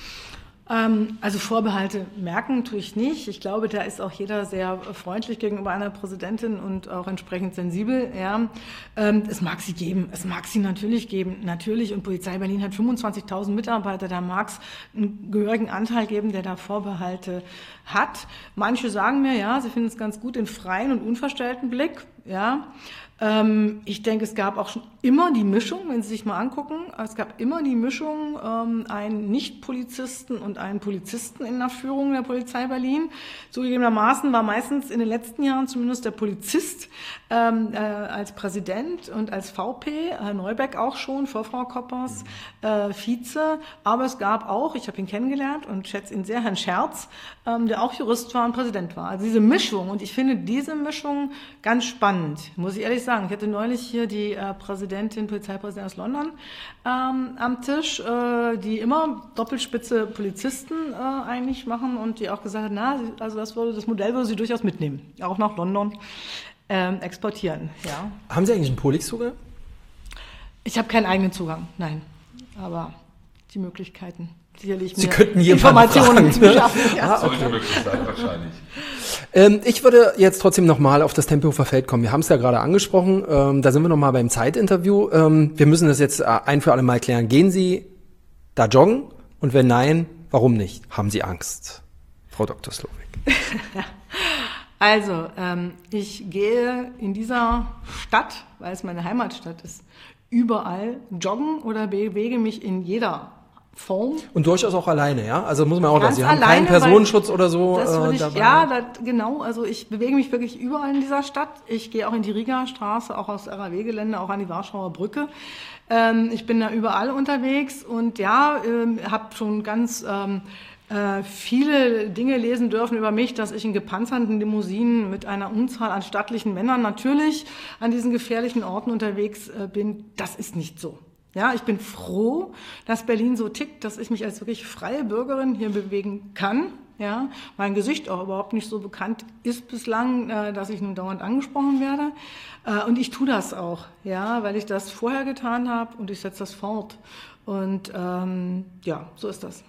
Also Vorbehalte merken tue ich nicht. Ich glaube, da ist auch jeder sehr freundlich gegenüber einer Präsidentin und auch entsprechend sensibel. Ja, es mag sie geben, es mag sie natürlich geben, natürlich. Und Polizei Berlin hat fünfundzwanzigtausend Mitarbeiter, da mag es einen gehörigen Anteil geben, der da Vorbehalte hat. Manche sagen mir, ja, sie finden es ganz gut, den freien und unverstellten Blick. Ja. Ähm, ich denke, es gab auch schon immer die Mischung, wenn Sie sich mal angucken, es gab immer die Mischung, ähm, einen Nicht-Polizisten und einen Polizisten in der Führung der Polizei Berlin. Zugegebenermaßen war meistens in den letzten Jahren zumindest der Polizist ähm, äh, als Präsident und als V P, Herr Neubeck auch schon, vor Frau Koppers, äh, Vize. Aber es gab auch, ich habe ihn kennengelernt und schätze ihn sehr, Herrn Scherz, ähm, der auch Jurist war und Präsident war. Also diese Mischung, und ich finde diese Mischung ganz spannend, muss ich ehrlich sagen. Ich hatte neulich hier die äh, Präsidentin, Polizeipräsidentin aus London ähm, am Tisch, äh, die immer doppelspitze Polizisten äh, eigentlich machen und die auch gesagt hat, na, also das, würde, das Modell würde sie durchaus mitnehmen, auch nach London ähm, exportieren. Ja. Haben Sie eigentlich einen Polix-Zugang? Ich habe keinen eigenen Zugang, nein, aber die Möglichkeiten. Sicherlich Sie mir könnten jemanden Informationen fragen. zu beschaffen. Ja. Ah, okay. Sollte möglich sein, wahrscheinlich. Ähm, ich würde jetzt trotzdem nochmal auf das Tempelhofer Feld kommen. Wir haben es ja gerade angesprochen. Ähm, da sind wir nochmal beim Zeitinterview. Ähm, wir müssen das jetzt äh, ein für alle Mal klären. Gehen Sie da joggen? Und wenn nein, warum nicht? Haben Sie Angst, Frau Doktor Slowik? Also, ähm, ich gehe in dieser Stadt, weil es meine Heimatstadt ist, überall joggen oder bewege mich in jeder Form. Und durchaus auch alleine, ja? Also muss man auch, Ganz Sie haben alleine, keinen Personenschutz oder so das würde äh, ich, dabei. Ja, das, genau. Also ich bewege mich wirklich überall in dieser Stadt. Ich gehe auch in die Rieger Straße, auch aufs R A W-Gelände, auch an die Warschauer Brücke. Ähm, ich bin da überall unterwegs und ja, ähm, habe schon ganz ähm, äh, viele Dinge lesen dürfen über mich, dass ich in gepanzerten Limousinen mit einer Unzahl an stattlichen Männern natürlich an diesen gefährlichen Orten unterwegs äh, bin. Das ist nicht so. Ja, ich bin froh, dass Berlin so tickt, dass ich mich als wirklich freie Bürgerin hier bewegen kann. Ja, mein Gesicht auch überhaupt nicht so bekannt ist bislang, äh, dass ich nun dauernd angesprochen werde. Äh, und ich tue das auch, ja, weil ich das vorher getan habe und ich setze das fort. Und ähm, ja, so ist das.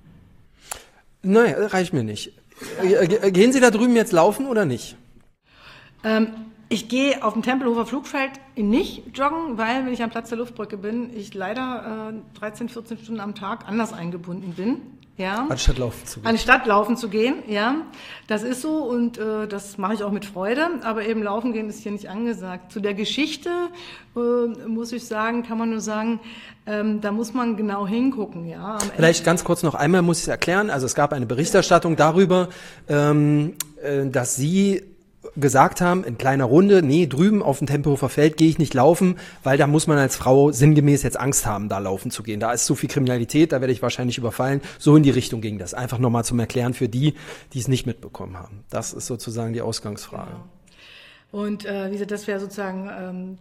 Nein, reicht mir nicht. Äh, Gehen Sie da drüben jetzt laufen oder nicht? Ähm, Ich gehe auf dem Tempelhofer Flugfeld nicht joggen, weil, wenn ich am Platz der Luftbrücke bin, ich leider äh, dreizehn, vierzehn Stunden am Tag anders eingebunden bin. Ja. Anstatt laufen zu gehen. Anstatt laufen zu gehen, ja. Das ist so und äh, das mache ich auch mit Freude, aber eben laufen gehen ist hier nicht angesagt. Zu der Geschichte äh, muss ich sagen, kann man nur sagen, ähm, da muss man genau hingucken, ja. Am Vielleicht ganz kurz noch einmal muss ich es erklären. Also es gab eine Berichterstattung darüber, ähm, äh, dass Sie gesagt haben, in kleiner Runde, nee, drüben auf dem Tempelhofer Feld gehe ich nicht laufen, weil da muss man als Frau sinngemäß jetzt Angst haben, da laufen zu gehen. Da ist so viel Kriminalität, da werde ich wahrscheinlich überfallen. So in die Richtung ging das. Einfach nochmal zum Erklären für die, die es nicht mitbekommen haben. Das ist sozusagen die Ausgangsfrage. Genau. Und äh, wie gesagt, das wäre sozusagen ähm,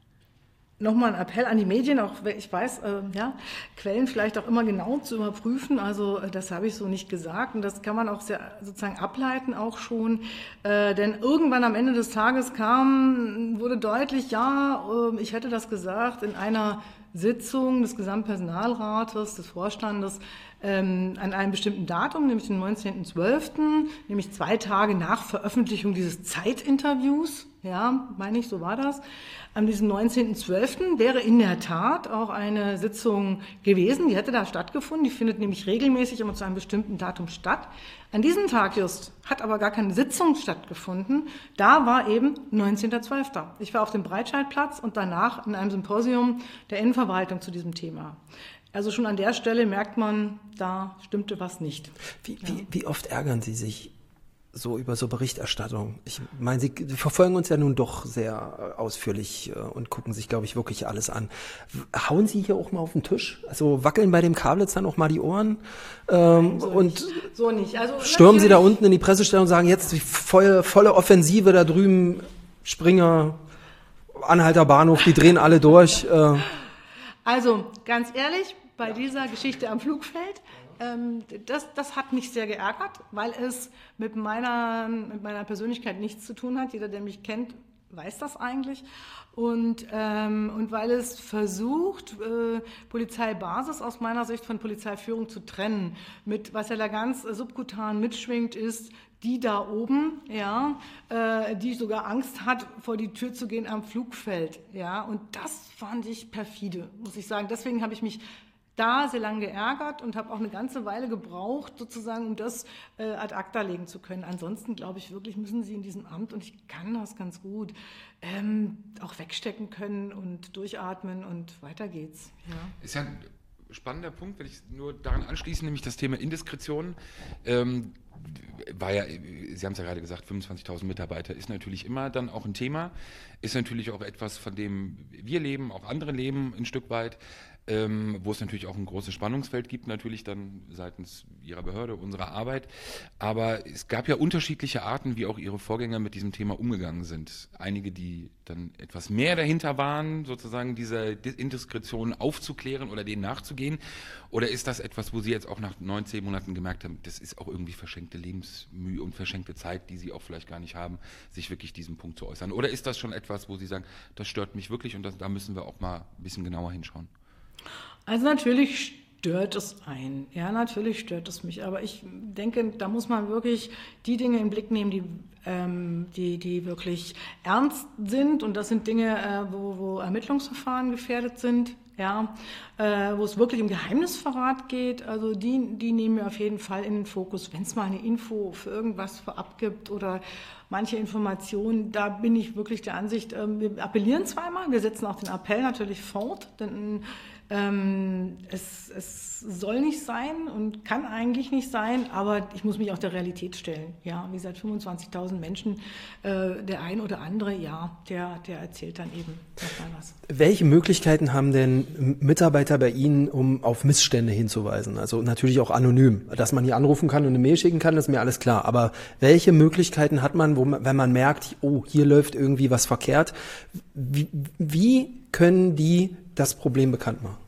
nochmal ein Appell an die Medien, auch ich weiß, äh, ja, Quellen vielleicht auch immer genau zu überprüfen. Also äh, das habe ich so nicht gesagt und das kann man auch sehr sozusagen ableiten auch schon. Äh, denn irgendwann am Ende des Tages kam, wurde deutlich, ja, äh, ich hätte das gesagt in einer Sitzung des Gesamtpersonalrates, des Vorstandes, ähm, an einem bestimmten Datum, nämlich den neunzehnten zwölften, nämlich zwei Tage nach Veröffentlichung dieses Zeitinterviews, ja, meine ich, so war das. An diesem neunzehnten zwölften wäre in der Tat auch eine Sitzung gewesen, die hätte da stattgefunden, die findet nämlich regelmäßig immer zu einem bestimmten Datum statt. An diesem Tag just hat aber gar keine Sitzung stattgefunden, da war eben neunzehnten zwölften Ich war auf dem Breitscheidplatz und danach in einem Symposium der Innenverwaltung zu diesem Thema. Also schon an der Stelle merkt man, da stimmte was nicht. Wie, ja. wie, wie oft ärgern Sie sich so über so Berichterstattung? Ich meine, Sie verfolgen uns ja nun doch sehr ausführlich und gucken sich, glaube ich, wirklich alles an. Hauen Sie hier auch mal auf den Tisch? Also wackeln bei dem Kablitz dann auch mal die Ohren? Ähm, Nein, so und nicht. So nicht. Also stürmen Sie da unten in die Pressestellung und sagen, jetzt die volle, volle Offensive da drüben, Springer, Anhalter Bahnhof, die drehen alle durch. Äh. Also, ganz ehrlich, bei dieser Geschichte am Flugfeld, ähm, das, das hat mich sehr geärgert, weil es mit meiner, mit meiner Persönlichkeit nichts zu tun hat. Jeder, der mich kennt, weiß das eigentlich. Und, ähm, und weil es versucht, äh, Polizeibasis aus meiner Sicht von Polizeiführung zu trennen, mit, was ja da ganz äh, subkutan mitschwingt, ist, die da oben, ja, äh, die sogar Angst hat, vor die Tür zu gehen am Flugfeld, ja, und das fand ich perfide, muss ich sagen. Deswegen habe ich mich da sehr lange geärgert und habe auch eine ganze Weile gebraucht, sozusagen, um das äh, ad acta legen zu können. Ansonsten, glaube ich, wirklich müssen Sie in diesem Amt, und ich kann das ganz gut, ähm, auch wegstecken können und durchatmen und weiter geht's. Ja. Ist ja ein spannender Punkt, wenn ich nur daran anschließe, nämlich das Thema Indiskretion. Ähm, war ja, Sie haben es ja gerade gesagt, fünfundzwanzigtausend Mitarbeiter ist natürlich immer dann auch ein Thema, ist natürlich auch etwas, von dem wir leben, auch andere leben ein Stück weit, ähm, wo es natürlich auch ein großes Spannungsfeld gibt, natürlich dann seitens Ihrer Behörde, unserer Arbeit. Aber es gab ja unterschiedliche Arten, wie auch Ihre Vorgänger mit diesem Thema umgegangen sind. Einige, die dann etwas mehr dahinter waren, sozusagen diese Indiskretion aufzuklären oder denen nachzugehen. Oder ist das etwas, wo Sie jetzt auch nach neun, zehn Monaten gemerkt haben, das ist auch irgendwie verschenkte Lebensmühe und verschenkte Zeit, die Sie auch vielleicht gar nicht haben, sich wirklich diesem Punkt zu äußern? Oder ist das schon etwas, wo Sie sagen, das stört mich wirklich und das, da müssen wir auch mal ein bisschen genauer hinschauen? Also natürlich stört es ein. Ja, natürlich stört es mich. Aber ich denke, da muss man wirklich die Dinge in den Blick nehmen, die, ähm, die, die wirklich ernst sind. Und das sind Dinge, äh, wo, wo Ermittlungsverfahren gefährdet sind. Ja, äh, wo es wirklich um Geheimnisverrat geht, also die, die nehmen wir auf jeden Fall in den Fokus. Wenn es mal eine Info für irgendwas vorab gibt oder manche Informationen, da bin ich wirklich der Ansicht, äh, wir appellieren zweimal, wir setzen auch den Appell natürlich fort, denn ähm, es, es soll nicht sein und kann eigentlich nicht sein, aber ich muss mich auch der Realität stellen. Ja, wie gesagt, fünfundzwanzigtausend Menschen, äh, der ein oder andere, ja, der, der erzählt dann eben nochmal was. Welche Möglichkeiten haben denn Mitarbeiter bei Ihnen, um auf Missstände hinzuweisen? Also natürlich auch anonym. Dass man hier anrufen kann und eine Mail schicken kann, ist mir alles klar. Aber welche Möglichkeiten hat man, wo man, wenn man merkt, oh, hier läuft irgendwie was verkehrt? Wie, wie können die das Problem bekannt machen?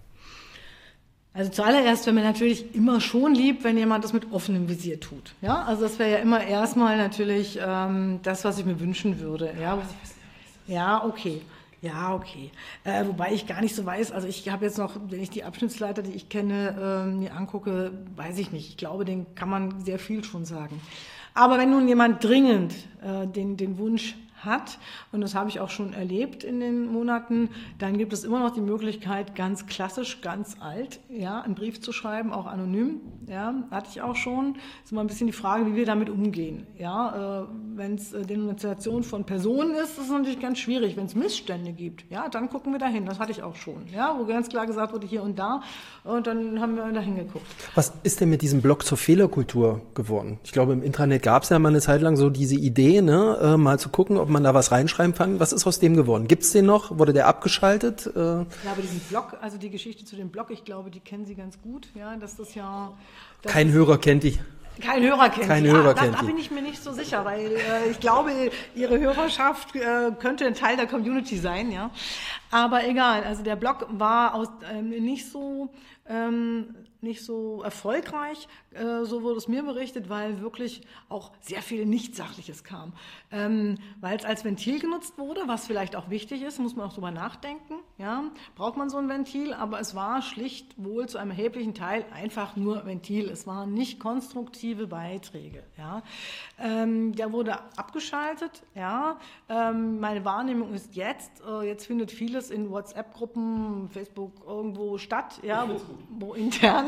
Also zuallererst wäre mir natürlich immer schon lieb, wenn jemand das mit offenem Visier tut. Ja, also das wäre ja immer erstmal natürlich ähm, das, was ich mir wünschen würde. Ja, ja, okay. Ja, okay. Äh, wobei ich gar nicht so weiß, also ich habe jetzt noch, wenn ich die Abschnittsleiter, die ich kenne, äh, mir angucke, weiß ich nicht. Ich glaube, den kann man sehr viel schon sagen. Aber wenn nun jemand dringend äh, den, den Wunsch hat, und das habe ich auch schon erlebt in den Monaten, dann gibt es immer noch die Möglichkeit, ganz klassisch, ganz alt, ja, einen Brief zu schreiben, auch anonym, ja, hatte ich auch schon. Ist immer ein bisschen die Frage, wie wir damit umgehen, ja, äh, wenn es äh, Denunziation von Personen ist, ist es natürlich ganz schwierig. Wenn es Missstände gibt, ja, dann gucken wir dahin, das hatte ich auch schon, ja, wo ganz klar gesagt wurde, hier und da, und dann haben wir da hingeguckt. Was ist denn mit diesem Blog zur Fehlerkultur geworden? Ich glaube, im Intranet gab es ja mal eine Zeit lang so diese Idee, ne, äh, mal zu gucken, ob man da was reinschreiben kann. Was ist aus dem geworden? Gibt es den noch? Wurde der abgeschaltet? Äh ja, aber diesen Blog, also die Geschichte zu dem Blog, ich glaube, die kennen Sie ganz gut. Ja, dass das ja... Das Kein Hörer kennt die. Kein Hörer kennt Kein die. Hörer Ja, da, kennt da die. bin ich mir nicht so sicher, weil äh, ich glaube, Ihre Hörerschaft äh, könnte ein Teil der Community sein. Ja, aber egal. Also der Blog war aus, ähm, nicht so... Ähm, nicht so erfolgreich, äh, so wurde es mir berichtet, weil wirklich auch sehr viel Nichtsachliches kam. Ähm, weil es als Ventil genutzt wurde, was vielleicht auch wichtig ist, muss man auch drüber nachdenken. Ja? Braucht man so ein Ventil, aber es war schlicht wohl zu einem erheblichen Teil einfach nur Ventil. Es waren nicht konstruktive Beiträge. Ja? Ähm, der wurde abgeschaltet. Ja? Ähm, meine Wahrnehmung ist jetzt, äh, jetzt findet vieles in WhatsApp-Gruppen, Facebook irgendwo statt, ja, wo, wo intern.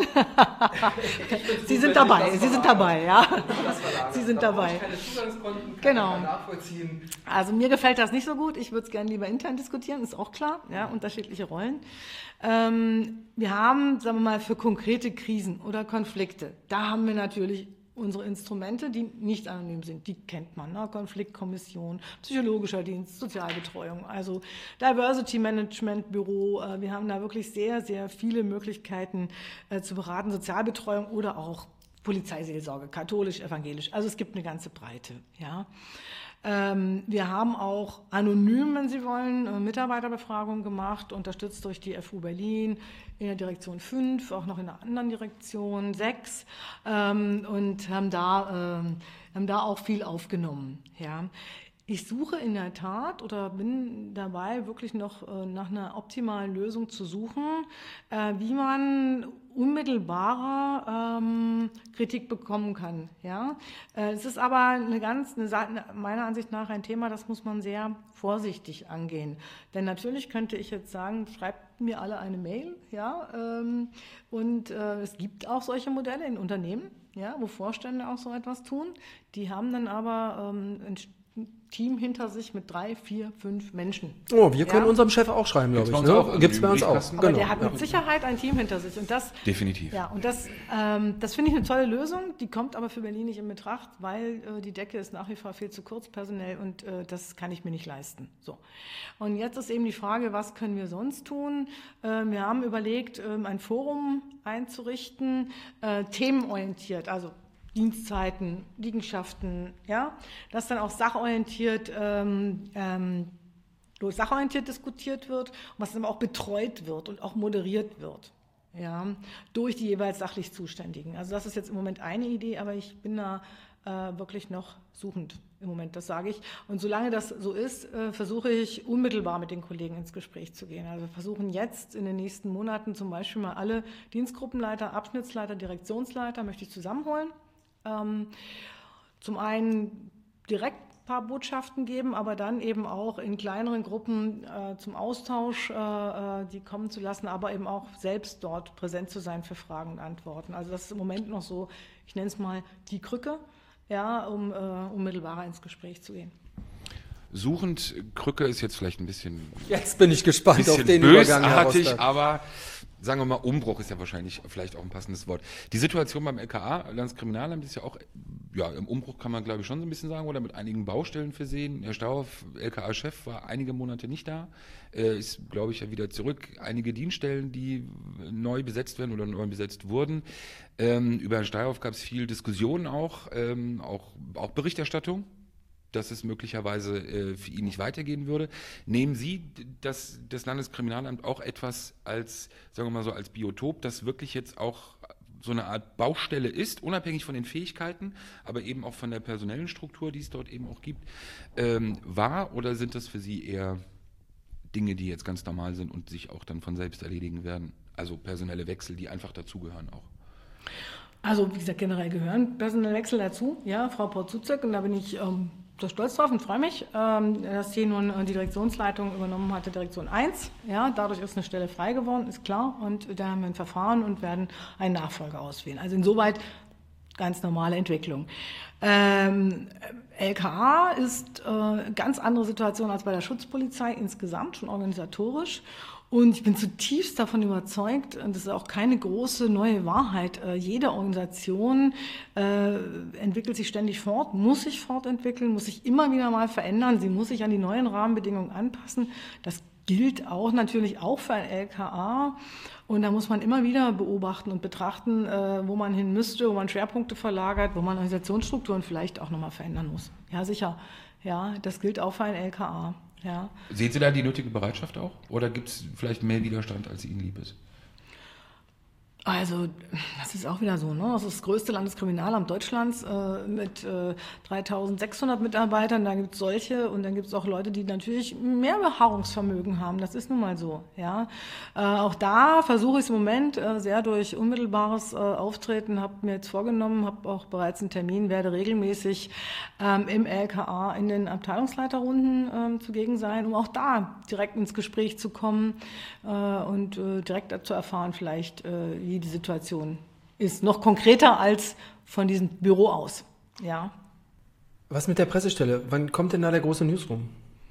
Sie gut, sind dabei, Sie sind dabei, ja. Sie sind dabei. Genau. Also mir gefällt das nicht so gut. Ich würde es gerne lieber intern diskutieren, ist auch klar, ja, unterschiedliche Rollen. Ähm, wir haben, sagen wir mal, für konkrete Krisen oder Konflikte, da haben wir natürlich unsere Instrumente, die nicht anonym sind, die kennt man, ne? Konfliktkommission, psychologischer Dienst, Sozialbetreuung, also Diversity Management Büro. Äh, wir haben da wirklich sehr, sehr viele Möglichkeiten äh, zu beraten, Sozialbetreuung oder auch Polizeiseelsorge, katholisch, evangelisch. Also es gibt eine ganze Breite, ja. Ähm, wir haben auch anonym, wenn Sie wollen, äh, Mitarbeiterbefragungen gemacht, unterstützt durch die F U Berlin in der Direktion fünf, auch noch in einer anderen Direktion sechs, ähm, und haben da, ähm, haben da auch viel aufgenommen. Ja. Ich suche in der Tat oder bin dabei, wirklich noch äh, nach einer optimalen Lösung zu suchen, äh, wie man unmittelbarer ähm, Kritik bekommen kann. Ja? Äh, es ist aber eine ganz, eine, meiner Ansicht nach ein Thema, das muss man sehr vorsichtig angehen. Denn natürlich könnte ich jetzt sagen, schreibt mir alle eine Mail, ja, ähm, und äh, es gibt auch solche Modelle in Unternehmen, ja, wo Vorstände auch so etwas tun. Die haben dann aber ähm, ein Team hinter sich mit drei, vier, fünf Menschen. Oh, wir können ja. unserem Chef auch schreiben, glaube ich. Ne? Gibt es bei uns auch. Aber genau. Der hat mit Sicherheit ein Team hinter sich. Und das, definitiv. Ja, und das, ähm, das finde ich eine tolle Lösung. Die kommt aber für Berlin nicht in Betracht, weil äh, die Decke ist nach wie vor viel zu kurz personell und äh, das kann ich mir nicht leisten. So. Und jetzt ist eben die Frage, was können wir sonst tun? Äh, wir haben überlegt, äh, ein Forum einzurichten, äh, themenorientiert, also Dienstzeiten, Liegenschaften, ja, das dann auch sachorientiert, ähm, ähm, sachorientiert diskutiert wird und was dann aber auch betreut wird und auch moderiert wird, ja, durch die jeweils sachlich Zuständigen. Also das ist jetzt im Moment eine Idee, aber ich bin da äh, wirklich noch suchend im Moment, das sage ich. Und solange das so ist, äh, versuche ich unmittelbar mit den Kollegen ins Gespräch zu gehen. Also wir versuchen jetzt in den nächsten Monaten zum Beispiel mal alle Dienstgruppenleiter, Abschnittsleiter, Direktionsleiter möchte ich zusammenholen. Ähm, zum einen direkt ein paar Botschaften geben, aber dann eben auch in kleineren Gruppen äh, zum Austausch äh, die kommen zu lassen, aber eben auch selbst dort präsent zu sein für Fragen und Antworten. Also das ist im Moment noch so, ich nenne es mal die Krücke, ja, um äh, unmittelbarer ins Gespräch zu gehen. Suchend, Krücke ist jetzt vielleicht ein bisschen, jetzt bin ich gespannt bisschen auf den Übergang, Herr bösartig, Rostock. aber sagen wir mal, Umbruch ist ja wahrscheinlich vielleicht auch ein passendes Wort. Die Situation beim L K A, Landeskriminalamt, ist ja auch, ja, im Umbruch kann man, glaube ich, schon so ein bisschen sagen, oder mit einigen Baustellen versehen. Herr Stauf, L K A-Chef, war einige Monate nicht da, äh, ist, glaube ich, ja wieder zurück. Einige Dienststellen, die neu besetzt werden oder neu besetzt wurden. Ähm, über Herrn Stauf gab es viel Diskussion auch, ähm, auch, auch Berichterstattung, dass es möglicherweise äh, für ihn nicht weitergehen würde. Nehmen Sie das, das Landeskriminalamt auch etwas als, sagen wir mal so, als Biotop, das wirklich jetzt auch so eine Art Baustelle ist, unabhängig von den Fähigkeiten, aber eben auch von der personellen Struktur, die es dort eben auch gibt, ähm, war? Oder sind das für Sie eher Dinge, die jetzt ganz normal sind und sich auch dann von selbst erledigen werden? Also personelle Wechsel, die einfach dazugehören auch. Also wie gesagt, generell gehören personelle Wechsel dazu. Ja, Frau Portzuzek, und da bin ich ähm, so stolz drauf und freue mich, ähm, dass sie nun die Direktionsleitung übernommen hatte, Direktion eins. Ja, dadurch ist eine Stelle frei geworden, ist klar. Und da haben wir ein Verfahren und werden einen Nachfolger auswählen. Also insoweit ganz normale Entwicklung. Ähm, L K A ist äh, ganz andere Situation als bei der Schutzpolizei insgesamt, schon organisatorisch. Und ich bin zutiefst davon überzeugt, und das ist auch keine große neue Wahrheit, äh, jede Organisation äh, entwickelt sich ständig fort, muss sich fortentwickeln, muss sich immer wieder mal verändern, sie muss sich an die neuen Rahmenbedingungen anpassen. Das gilt auch natürlich auch für ein L K A. Und da muss man immer wieder beobachten und betrachten, äh, wo man hin müsste, wo man Schwerpunkte verlagert, wo man Organisationsstrukturen vielleicht auch nochmal verändern muss. Ja, sicher. Ja, das gilt auch für ein L K A. Ja. Sehen Sie da die nötige Bereitschaft auch? Oder gibt es vielleicht mehr Widerstand, als Ihnen lieb ist? Also, das ist auch wieder so, ne? Das ist das größte Landeskriminalamt Deutschlands äh, mit äh, dreitausendsechshundert Mitarbeitern. Da gibt es solche und dann gibt es auch Leute, die natürlich mehr Beharrungsvermögen haben. Das ist nun mal so, ja. Äh, auch da versuche ich es im Moment äh, sehr durch unmittelbares äh, Auftreten, habe mir jetzt vorgenommen, habe auch bereits einen Termin, werde regelmäßig ähm, im L K A in den Abteilungsleiterrunden ähm, zugegen sein, um auch da direkt ins Gespräch zu kommen äh, und äh, direkt zu erfahren vielleicht, äh, wie die Situation ist. Noch konkreter als von diesem Büro aus. Ja. Was mit der Pressestelle? Wann kommt denn da der große Newsroom?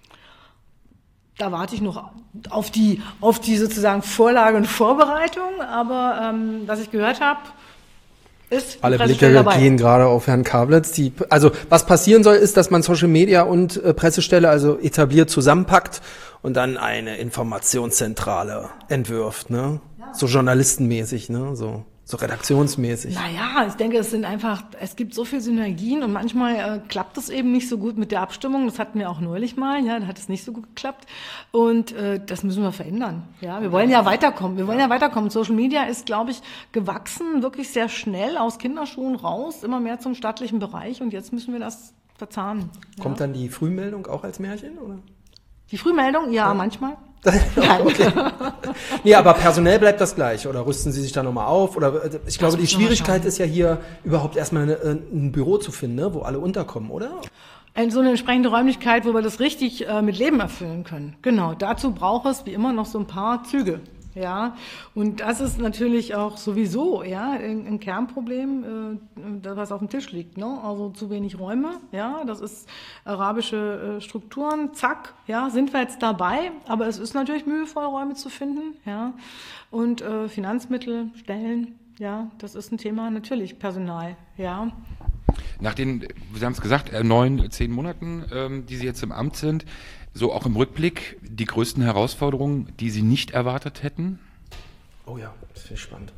Da warte ich noch auf die, auf die sozusagen Vorlage und Vorbereitung, aber ähm, was ich gehört habe, ist alle Blicke dabei. Gehen gerade auf Herrn Kablitz. Die, also was passieren soll, ist, dass man Social Media und äh, Pressestelle also etabliert zusammenpackt und dann eine Informationszentrale entwirft, ne? Ja. So journalistenmäßig, ne? So, so redaktionsmäßig. Naja, ich denke, es sind einfach, es gibt so viele Synergien und manchmal äh, klappt es eben nicht so gut mit der Abstimmung. Das hatten wir auch neulich mal, ja, da hat es nicht so gut geklappt. Und äh, das müssen wir verändern. Ja, wir wollen ja weiterkommen. Wir wollen ja weiterkommen. Social Media ist, glaube ich, gewachsen, wirklich sehr schnell aus Kinderschuhen raus, immer mehr zum staatlichen Bereich. Und jetzt müssen wir das verzahnen. Kommt ja. dann die Frühmeldung auch als Märchen, oder? Die Frühmeldung? Ja, ja. manchmal. Okay. Nee, aber personell bleibt das gleich. Oder rüsten Sie sich da nochmal auf? Oder ich glaube, die Schwierigkeit ist ja hier überhaupt erstmal eine, ein Büro zu finden, ne, wo alle unterkommen, oder? So eine entsprechende Räumlichkeit, wo wir das richtig äh, mit Leben erfüllen können. Genau, dazu braucht es wie immer noch so ein paar Züge. Ja, und das ist natürlich auch sowieso ja ein, ein Kernproblem, äh, was auf dem Tisch liegt. Ne? Also zu wenig Räume, ja, das ist arabische äh, Strukturen. Zack, ja, sind wir jetzt dabei, aber es ist natürlich mühevoll, Räume zu finden, ja, und äh, Finanzmittel, Stellen, ja, das ist ein Thema, natürlich Personal, ja. Nach den, Sie haben es gesagt, äh, neun, zehn Monaten, ähm, die Sie jetzt im Amt sind, so auch im Rückblick die größten Herausforderungen, die Sie nicht erwartet hätten? Oh ja, das finde ich spannend.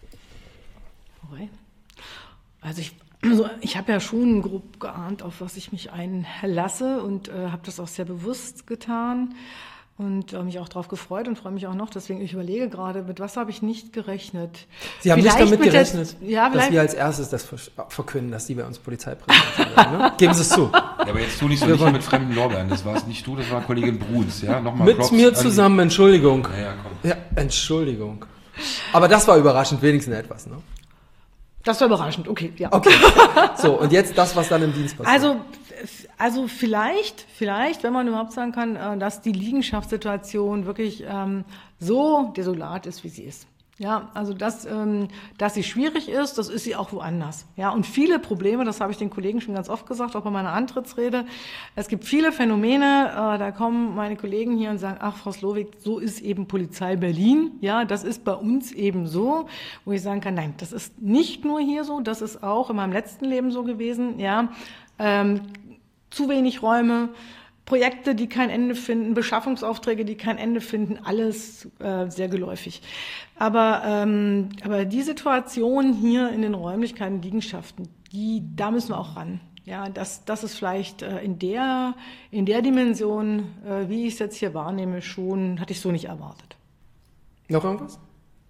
Okay. Also ich, also ich habe ja schon grob geahnt, auf was ich mich einlasse und äh, habe das auch sehr bewusst getan und äh, mich auch darauf gefreut und freue mich auch noch. Deswegen, ich überlege gerade, mit was habe ich nicht gerechnet? Sie haben Vielleicht nicht damit mit gerechnet, der, ja, dass wir als erstes das verkünden, dass Sie bei uns Polizeipräsidentin werden. Ne? Geben Sie es zu. Ja, aber jetzt tu nicht so nicht mit fremden Lorbeeren. Das war es nicht du, das war Kollegin Bruns. Ja, nochmal Mit Props mir an- zusammen, Entschuldigung. Ja, ja, komm. Ja, Entschuldigung. Aber das war überraschend, wenigstens etwas, ne? Das war überraschend, okay, ja. Okay. So, und jetzt das, was dann im Dienst passiert. Also, also vielleicht, vielleicht, wenn man überhaupt sagen kann, äh, dass die Liegenschaftssituation wirklich ähm, so desolat ist, wie sie ist. Ja, also dass, ähm, dass sie schwierig ist, das ist sie auch woanders. Ja, und viele Probleme, das habe ich den Kollegen schon ganz oft gesagt, auch bei meiner Antrittsrede. Es gibt viele Phänomene, äh, da kommen meine Kollegen hier und sagen, ach, Frau Slowik, so ist eben Polizei Berlin. Ja, das ist bei uns eben so, wo ich sagen kann, nein, das ist nicht nur hier so, das ist auch in meinem letzten Leben so gewesen. Ja, ähm, zu wenig Räume, Projekte, die kein Ende finden, Beschaffungsaufträge, die kein Ende finden, alles äh, sehr geläufig. Aber, ähm, aber die Situation hier in den Räumlichkeiten, Liegenschaften, die, da müssen wir auch ran. Ja, das, das ist vielleicht äh, in der, in der Dimension, äh, wie ich es jetzt hier wahrnehme, schon, hatte ich so nicht erwartet. Noch irgendwas?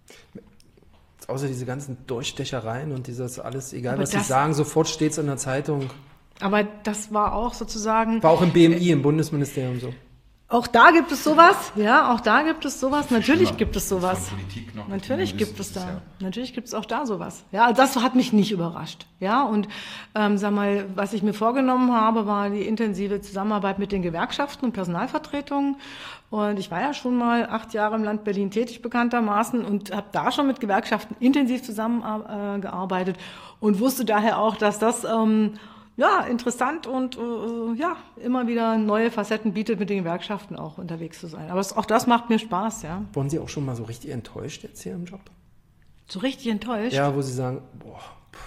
Außer diese ganzen Durchstechereien und dieses alles, egal Aber was Sie das- sagen, sofort steht es in der Zeitung. Aber das war auch sozusagen... War auch im B M I, im Bundesministerium so. Auch da gibt es sowas, ja, auch da gibt es sowas, natürlich Schlimmer, gibt es sowas. von Politik noch Natürlich getrieben gibt ist, es das ist da, ja- natürlich gibt es auch da sowas. Ja, also das hat mich nicht überrascht, ja, und ähm, sag mal, was ich mir vorgenommen habe, war die intensive Zusammenarbeit mit den Gewerkschaften und Personalvertretungen. Und ich war ja schon mal acht Jahre im Land Berlin tätig, bekanntermaßen, und habe da schon mit Gewerkschaften intensiv zusammengearbeitet äh, und wusste daher auch, dass das ähm, ja, interessant und äh, ja, immer wieder neue Facetten bietet, mit den Gewerkschaften auch unterwegs zu sein. Aber es, auch das macht mir Spaß, ja. Wurden Sie auch schon mal so richtig enttäuscht jetzt hier im Job? So richtig enttäuscht? Ja, wo Sie sagen, boah, pff,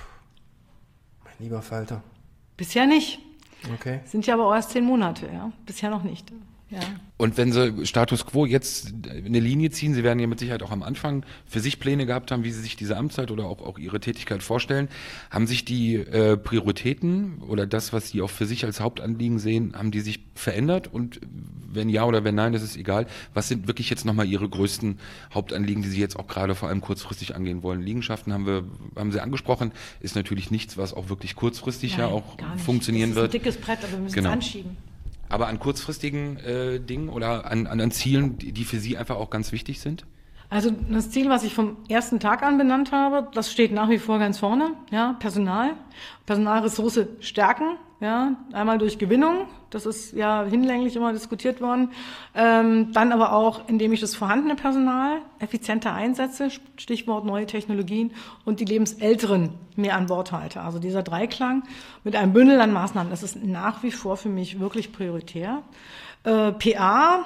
mein lieber Falter. Bisher nicht. Okay. Sind ja aber auch erst zehn Monate, ja. Bisher noch nicht. Ja. Und wenn Sie Status Quo jetzt eine Linie ziehen, Sie werden ja mit Sicherheit auch am Anfang für sich Pläne gehabt haben, wie Sie sich diese Amtszeit oder auch, auch Ihre Tätigkeit vorstellen. Haben sich die äh, Prioritäten oder das, was Sie auch für sich als Hauptanliegen sehen, haben die sich verändert? Und wenn ja oder wenn nein, das ist egal. Was sind wirklich jetzt nochmal Ihre größten Hauptanliegen, die Sie jetzt auch gerade vor allem kurzfristig angehen wollen? Liegenschaften haben wir, haben Sie angesprochen, ist natürlich nichts, was auch wirklich kurzfristig ja Nein, auch gar nicht. funktionieren das ist wird. ein dickes Brett, aber wir müssen Genau. es anschieben. Aber an kurzfristigen äh, Dingen oder an, an, an Zielen, die, die für Sie einfach auch ganz wichtig sind? Also das Ziel, was ich vom ersten Tag an benannt habe, das steht nach wie vor ganz vorne. Ja, Personal, Personalressource stärken. Ja, einmal durch Gewinnung, das ist ja hinlänglich immer diskutiert worden. Ähm, dann aber auch, indem ich das vorhandene Personal effizienter einsetze, Stichwort neue Technologien, und die Lebensälteren mehr an Bord halte. Also dieser Dreiklang mit einem Bündel an Maßnahmen, das ist nach wie vor für mich wirklich prioritär. Äh, P A,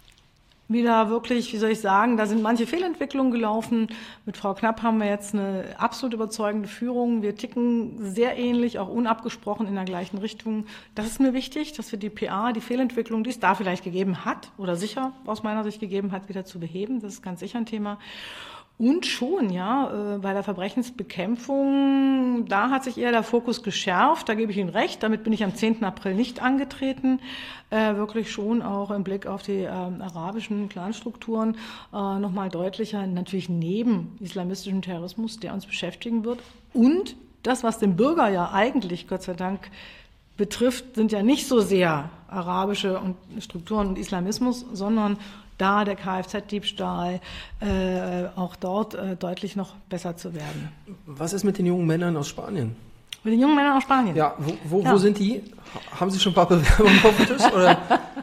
wieder wirklich, wie soll ich sagen, da sind manche Fehlentwicklungen gelaufen. Mit Frau Knapp haben wir jetzt eine absolut überzeugende Führung. Wir ticken sehr ähnlich, auch unabgesprochen in der gleichen Richtung. Das ist mir wichtig, dass wir die P A, die Fehlentwicklung, die es da vielleicht gegeben hat oder sicher aus meiner Sicht gegeben hat, wieder zu beheben. Das ist ganz sicher ein Thema. Und schon, ja, bei der Verbrechensbekämpfung, da hat sich eher der Fokus geschärft, da gebe ich Ihnen recht, damit bin ich am zehnten April nicht angetreten, äh, wirklich schon auch im Blick auf die äh, arabischen Clanstrukturen äh, nochmal deutlicher, natürlich neben islamistischem Terrorismus, der uns beschäftigen wird. Und das, was den Bürger ja eigentlich, Gott sei Dank, betrifft, sind ja nicht so sehr arabische und Strukturen und Islamismus, sondern da der Kfz-Diebstahl, äh, auch dort äh, deutlich noch besser zu werden. Was ist mit den jungen Männern aus Spanien? Mit den jungen Männern aus Spanien? Ja, wo, wo, Ja. wo sind die? Haben Sie schon ein paar Bewerbungen auf dem Tisch? Oder?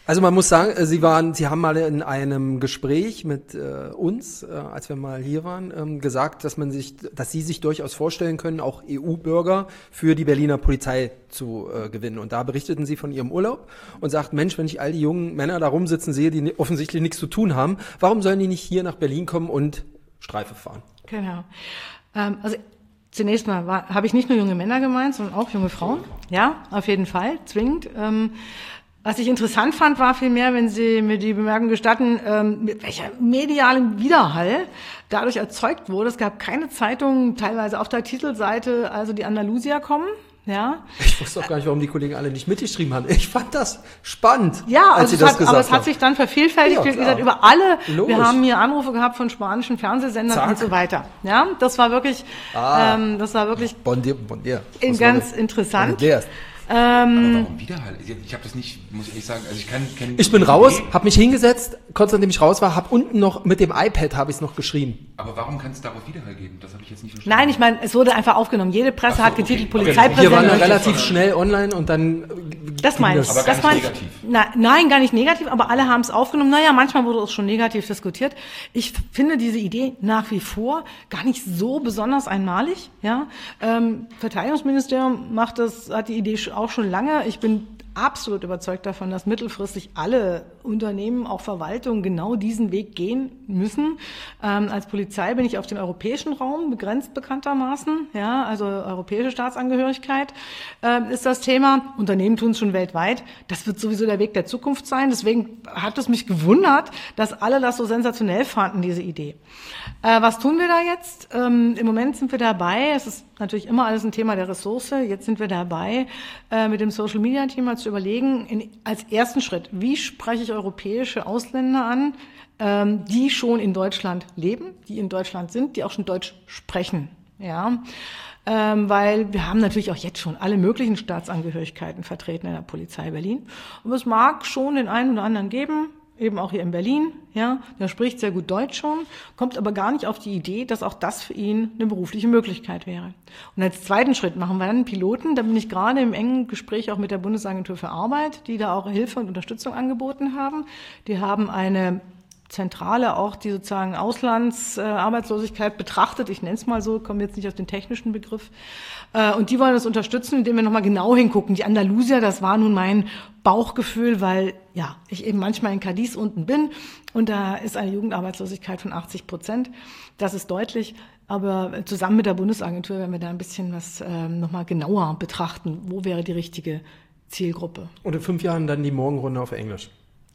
Also man muss sagen, Sie waren, Sie haben mal in einem Gespräch mit äh, uns, äh, als wir mal hier waren, ähm, gesagt, dass man sich, dass Sie sich durchaus vorstellen können, auch E U-Bürger für die Berliner Polizei zu äh, gewinnen. Und da berichteten Sie von Ihrem Urlaub und sagten, Mensch, wenn ich all die jungen Männer da rumsitzen sehe, die offensichtlich nichts zu tun haben, warum sollen die nicht hier nach Berlin kommen und Streife fahren? Genau. Ähm, also zunächst mal habe ich nicht nur junge Männer gemeint, sondern auch junge Frauen. Ja, auf jeden Fall, zwingend. Ähm, Was ich interessant fand, war vielmehr, wenn Sie mir die Bemerkung gestatten, ähm, mit welcher medialen Widerhall dadurch erzeugt wurde. Es gab keine Zeitungen, teilweise auf der Titelseite, also die Andalusier kommen. Ja. Ich wusste auch gar nicht, warum die Kollegen alle nicht mitgeschrieben haben. Ich fand das spannend, ja, als also Sie es das hat, gesagt aber es hat haben. sich dann vervielfältigt, Ja, wie gesagt, über alle. Logisch. Wir haben hier Anrufe gehabt von spanischen Fernsehsendern Zack. und so weiter. Ja, das war wirklich, Ah. ähm, das war wirklich Bon dia, bon dia. in Was war ganz das? interessant. Bon dia. Ähm, Aber warum Widerhall? Ich, ich habe das nicht, muss ich ehrlich sagen, also ich kann... kann Ich bin raus, habe mich hingesetzt, kurz nachdem ich raus war, habe unten noch mit dem iPad habe ich es noch geschrieben. Aber warum kann es darauf Widerhall geben? Das habe ich jetzt nicht verstanden. Nein, ich meine, es wurde einfach aufgenommen. Jede Presse Ach so, hat getitelt, okay. Polizeipräsident. Wir waren da möchte- relativ schnell online und dann Das meine ich. Aber gar das nicht meine ich. negativ. Na, nein, gar nicht negativ, aber alle haben es aufgenommen. Naja, manchmal wurde es schon negativ diskutiert. Ich finde diese Idee nach wie vor gar nicht so besonders einmalig. Ja, ähm, Verteidigungsministerium macht das, hat die Idee auch schon lange. Ich bin absolut überzeugt davon, dass mittelfristig alle Unternehmen, auch Verwaltungen, genau diesen Weg gehen müssen. Ähm, als Polizei bin ich auf den europäischen Raum begrenzt bekanntermaßen. Ja, also europäische Staatsangehörigkeit äh, ist das Thema. Unternehmen tun es schon weltweit. Das wird sowieso der Weg der Zukunft sein. Deswegen hat es mich gewundert, dass alle das so sensationell fanden, diese Idee. Äh, was tun wir da jetzt? Ähm, im Moment sind wir dabei. Es ist natürlich immer alles ein Thema der Ressource. Jetzt sind wir dabei, äh, mit dem Social-Media-Thema zu überlegen, in, als ersten Schritt, wie spreche ich europäische Ausländer an, ähm, die schon in Deutschland leben, die in Deutschland sind, die auch schon Deutsch sprechen. Ja, ähm, weil wir haben natürlich auch jetzt schon alle möglichen Staatsangehörigkeiten vertreten in der Polizei Berlin. Und es mag schon den einen oder anderen geben, eben auch hier in Berlin, ja, der spricht sehr gut Deutsch schon, kommt aber gar nicht auf die Idee, dass auch das für ihn eine berufliche Möglichkeit wäre. Und als zweiten Schritt machen wir dann einen Piloten, da bin ich gerade im engen Gespräch auch mit der Bundesagentur für Arbeit, die da auch Hilfe und Unterstützung angeboten haben. Die haben eine Zentrale auch, die sozusagen Auslandsarbeitslosigkeit betrachtet, ich nenne es mal so, komme jetzt nicht auf den technischen Begriff, und die wollen das unterstützen, indem wir nochmal genau hingucken. Die Andalusier, das war nun mein Bauchgefühl, weil ja ich eben manchmal in Cadiz unten bin und da ist eine Jugendarbeitslosigkeit von achtzig Prozent. Das ist deutlich, aber zusammen mit der Bundesagentur werden wir da ein bisschen was ähm, nochmal genauer betrachten. Wo wäre die richtige Zielgruppe? Und in fünf Jahren dann die Morgenrunde auf Englisch.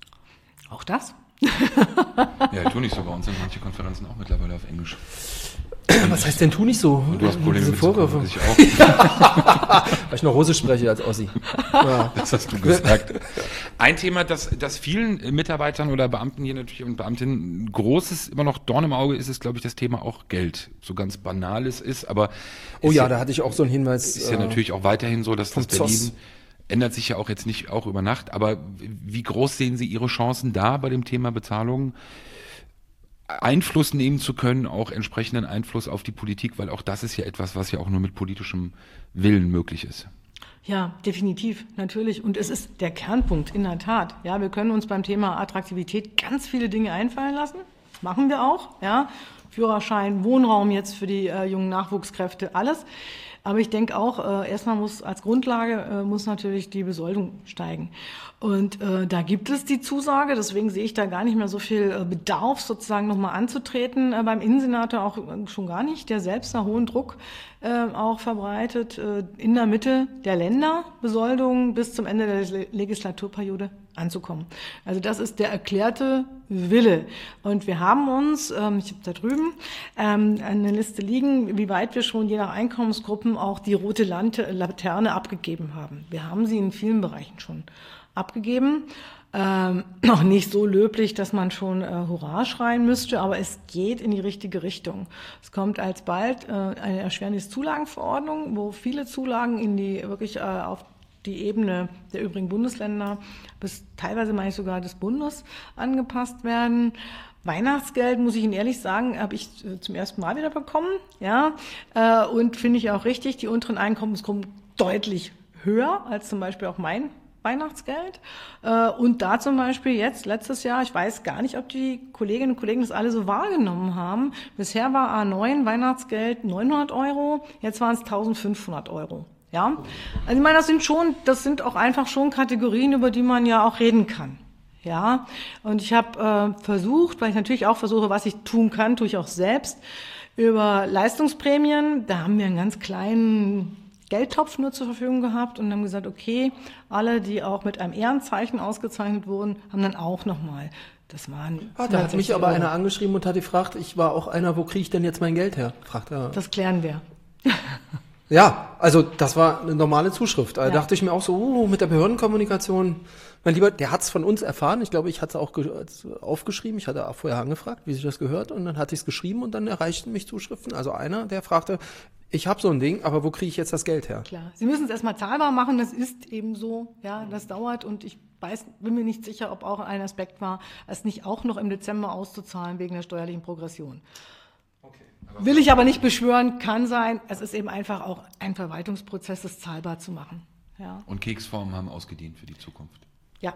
Auch das? Ja, ich tue nicht so. Bei uns sind manche Konferenzen auch mittlerweile auf Englisch. Was heißt denn tu nicht so? Und du hast Probleme Diese mit Vorwürfe. ich auch. Weil ich noch Russisch spreche als Ossi. Ja. Das hast du gesagt. Ein Thema, das, das vielen Mitarbeitern oder Beamten hier natürlich und Beamtinnen ein großes, immer noch Dorn im Auge ist, ist, glaube ich, das Thema auch Geld. So ganz banal es ist, aber Oh ist ja, da hatte ich auch so einen Hinweis. ist ja äh, natürlich auch weiterhin so, dass vom das Berlin Zoss. ändert sich ja auch jetzt nicht auch über Nacht, aber wie groß sehen Sie Ihre Chancen da bei dem Thema Bezahlung? Einfluss nehmen zu können, auch entsprechenden Einfluss auf die Politik, weil auch das ist ja etwas, was ja auch nur mit politischem Willen möglich ist. Ja, definitiv, natürlich. Und es ist der Kernpunkt, in der Tat. Ja, wir können uns beim Thema Attraktivität ganz viele Dinge einfallen lassen. Das machen wir auch, ja. Führerschein, Wohnraum jetzt für die äh, jungen Nachwuchskräfte, alles. Aber ich denke auch, äh, erstmal muss als Grundlage äh, muss natürlich die Besoldung steigen. Und äh, da gibt es die Zusage, deswegen sehe ich da gar nicht mehr so viel äh, Bedarf, sozusagen nochmal anzutreten. Äh, beim Innensenator auch äh, schon gar nicht, der selbst einen hohen Druck äh, auch verbreitet, äh, in der Mitte der Länder Besoldung bis zum Ende der Le- Legislaturperiode anzukommen. Also das ist der erklärte Wille. Und wir haben uns, ähm, ich habe da drüben ähm, eine Liste liegen, wie weit wir schon je nach Einkommensgruppen auch die rote Lante, Laterne abgegeben haben. Wir haben sie in vielen Bereichen schon abgegeben. Ähm, noch nicht so löblich, dass man schon äh, Hurra schreien müsste, aber es geht in die richtige Richtung. Es kommt alsbald äh, eine Erschwernis-Zulagenverordnung, wo viele Zulagen in die wirklich äh, auf die Ebene der übrigen Bundesländer bis teilweise meine ich sogar des Bundes angepasst werden. Weihnachtsgeld, muss ich Ihnen ehrlich sagen, habe ich zum ersten Mal wieder bekommen, ja, und finde ich auch richtig, die unteren Einkommensgruppen deutlich höher als zum Beispiel auch mein Weihnachtsgeld. Äh, und da zum Beispiel jetzt, letztes Jahr, ich weiß gar nicht, ob die Kolleginnen und Kollegen das alle so wahrgenommen haben. Bisher war A neun Weihnachtsgeld neunhundert Euro, jetzt waren es eintausendfünfhundert Euro. Ja, also ich meine, das sind schon, das sind auch einfach schon Kategorien, über die man ja auch reden kann. Ja, und ich habe äh, versucht, weil ich natürlich auch versuche, was ich tun kann, tue ich auch selbst, über Leistungsprämien, da haben wir einen ganz kleinen Geldtopf nur zur Verfügung gehabt und haben gesagt, okay, alle, die auch mit einem Ehrenzeichen ausgezeichnet wurden, haben dann auch nochmal, das waren... Ah, da hat mich aber einer angeschrieben und hat gefragt, ich war auch einer, wo kriege ich denn jetzt mein Geld her? Fragt er. Das klären wir. Ja, also das war eine normale Zuschrift. Da Ja. dachte ich mir auch so, uh, mit der Behördenkommunikation, mein Lieber, der hat's von uns erfahren. Ich glaube, ich hatte es auch ge- aufgeschrieben. Ich hatte auch vorher angefragt, wie sich das gehört. Und dann hatte ich es geschrieben und dann erreichten mich Zuschriften. Also einer, der fragte, ich habe so ein Ding, aber wo kriege ich jetzt das Geld her? Klar. Sie müssen es erstmal zahlbar machen, das ist eben so, ja, das dauert und ich weiß, bin mir nicht sicher, ob auch ein Aspekt war, es nicht auch noch im Dezember auszuzahlen wegen der steuerlichen Progression. Will ich aber nicht beschwören, kann sein. Es ist eben einfach auch ein Verwaltungsprozess, das zahlbar zu machen. Ja. Und Keksformen haben ausgedient für die Zukunft. Ja.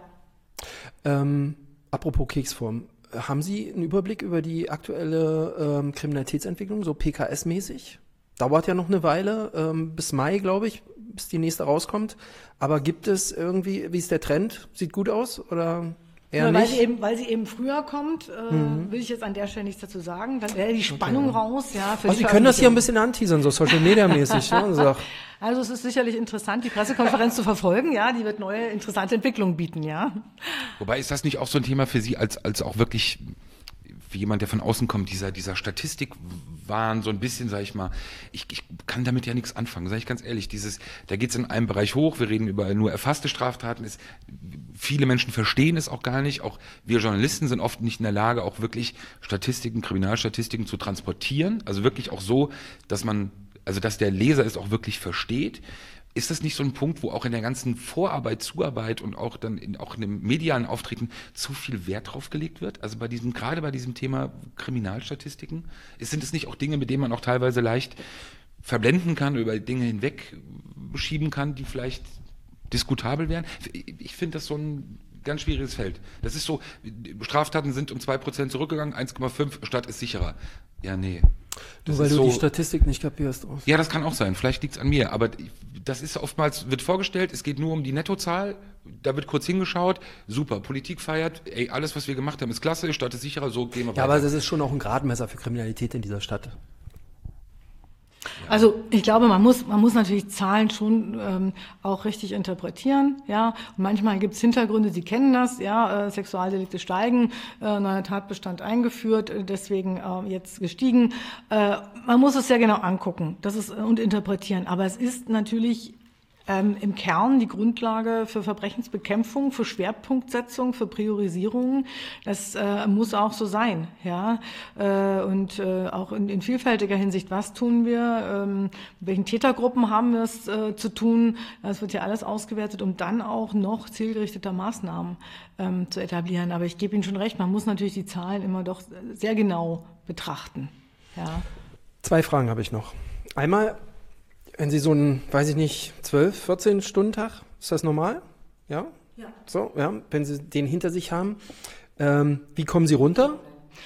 Ähm, apropos Keksform, haben Sie einen Überblick über die aktuelle ähm, Kriminalitätsentwicklung, so P K S-mäßig? Dauert ja noch eine Weile, ähm, bis Mai, glaube ich, bis die nächste rauskommt. Aber gibt es irgendwie, wie ist der Trend? Sieht gut aus oder eher Ja, weil, nicht? sie eben, weil sie eben früher kommt, äh, Mhm. will ich jetzt an der Stelle nichts dazu sagen. Dann wäre die Spannung raus. Ja, für Also die Sie können das hier ein Veröffentlichung. bisschen anteasern, so Social-Media-mäßig. Ne? So. Also es ist sicherlich interessant, die Pressekonferenz zu verfolgen. Ja, die wird neue interessante Entwicklungen bieten. Ja. Wobei, ist das nicht auch so ein Thema für Sie als, als auch wirklich, wie jemand, der von außen kommt, dieser, dieser Statistikwahn, so ein bisschen, sag ich mal, ich, ich kann damit ja nichts anfangen, sage ich ganz ehrlich. Dieses, da geht es in einem Bereich hoch, wir reden über nur erfasste Straftaten, ist, viele Menschen verstehen es auch gar nicht, auch wir Journalisten sind oft nicht in der Lage, auch wirklich Statistiken, Kriminalstatistiken zu transportieren, also wirklich auch so, dass man, also dass der Leser es auch wirklich versteht. Ist das nicht so ein Punkt, wo auch in der ganzen Vorarbeit, Zuarbeit und auch dann in, auch in dem medialen Auftreten zu viel Wert drauf gelegt wird? Also bei diesem, gerade bei diesem Thema Kriminalstatistiken, ist, sind es nicht auch Dinge, mit denen man auch teilweise leicht verblenden kann, über Dinge hinweg schieben kann, die vielleicht diskutabel wären? Ich finde das so ein ganz schwieriges Feld. Das ist so, Straftaten sind um zwei Prozent zurückgegangen, eins Komma fünf, Stadt ist sicherer. Ja, nee. Das Nur weil ist du so, die Statistik nicht kapierst. Oh. ja, das kann auch sein. Vielleicht liegt's an mir. Aber das ist oftmals, wird vorgestellt, es geht nur um die Nettozahl. Da wird kurz hingeschaut. Super, Politik feiert. Ey, alles, was wir gemacht haben, ist klasse. Stadt ist sicherer. So gehen wir weiter. Ja, aber das ist schon auch ein Gradmesser für Kriminalität in dieser Stadt. Also ich glaube, man muss, man muss natürlich Zahlen schon ähm, auch richtig interpretieren, ja. Und manchmal gibt es Hintergründe, Sie kennen das, ja. Äh, Sexualdelikte steigen, äh, neuer Tatbestand eingeführt, äh, deswegen äh, jetzt gestiegen. Äh, man muss es sehr genau angucken, das ist und interpretieren. Aber es ist natürlich ähm, im Kern die Grundlage für Verbrechensbekämpfung, für Schwerpunktsetzung, für Priorisierung. Das äh, muss auch so sein, ja. Äh, und äh, auch in, in vielfältiger Hinsicht, was tun wir, ähm, mit welchen Tätergruppen haben wir es äh, zu tun? Das wird ja alles ausgewertet, um dann auch noch zielgerichteter Maßnahmen ähm, zu etablieren. Aber ich gebe Ihnen schon recht, man muss natürlich die Zahlen immer doch sehr genau betrachten, ja. Zwei Fragen habe ich noch. Einmal, wenn Sie so einen, weiß ich nicht, zwölf, vierzehn Stunden Tag, ist das normal? Ja? Ja. So, ja, wenn Sie den hinter sich haben. Ähm, wie kommen Sie runter?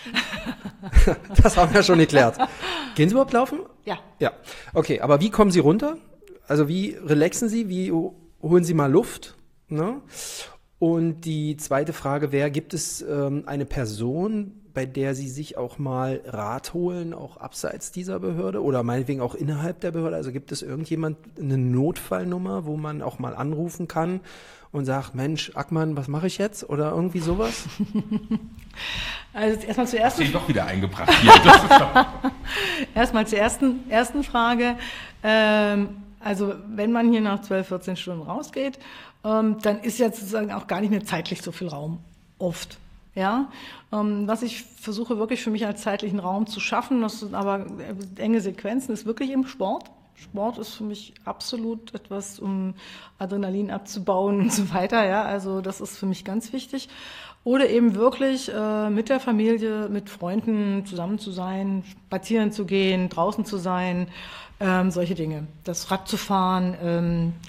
Das haben wir schon geklärt. Gehen Sie überhaupt laufen? Ja. Ja. Okay, aber wie kommen Sie runter? Also wie relaxen Sie? Wie holen Sie mal Luft? Ne? Und die zweite Frage wäre, gibt es ähm, eine Person, bei der Sie sich auch mal Rat holen, auch abseits dieser Behörde oder meinetwegen auch innerhalb der Behörde? Also gibt es irgendjemand, eine Notfallnummer, wo man auch mal anrufen kann und sagt, Mensch, Ackmann, was mache ich jetzt? Oder irgendwie sowas? Also erstmal zur ersten Den doch wieder eingebracht hier. Das ist doch Erstmal zur ersten, ersten Frage. Ähm, also wenn man hier nach zwölf, vierzehn Stunden rausgeht, ähm, dann ist ja sozusagen auch gar nicht mehr zeitlich so viel Raum. Oft. Ja, ähm, was ich versuche wirklich für mich als zeitlichen Raum zu schaffen, das sind aber enge Sequenzen, ist wirklich im Sport. Sport ist für mich absolut etwas, um Adrenalin abzubauen und so weiter. Ja, also das ist für mich ganz wichtig. Oder eben wirklich äh, mit der Familie, mit Freunden zusammen zu sein, spazieren zu gehen, draußen zu sein, ähm, solche Dinge. Das Rad zu fahren, ähm, ja,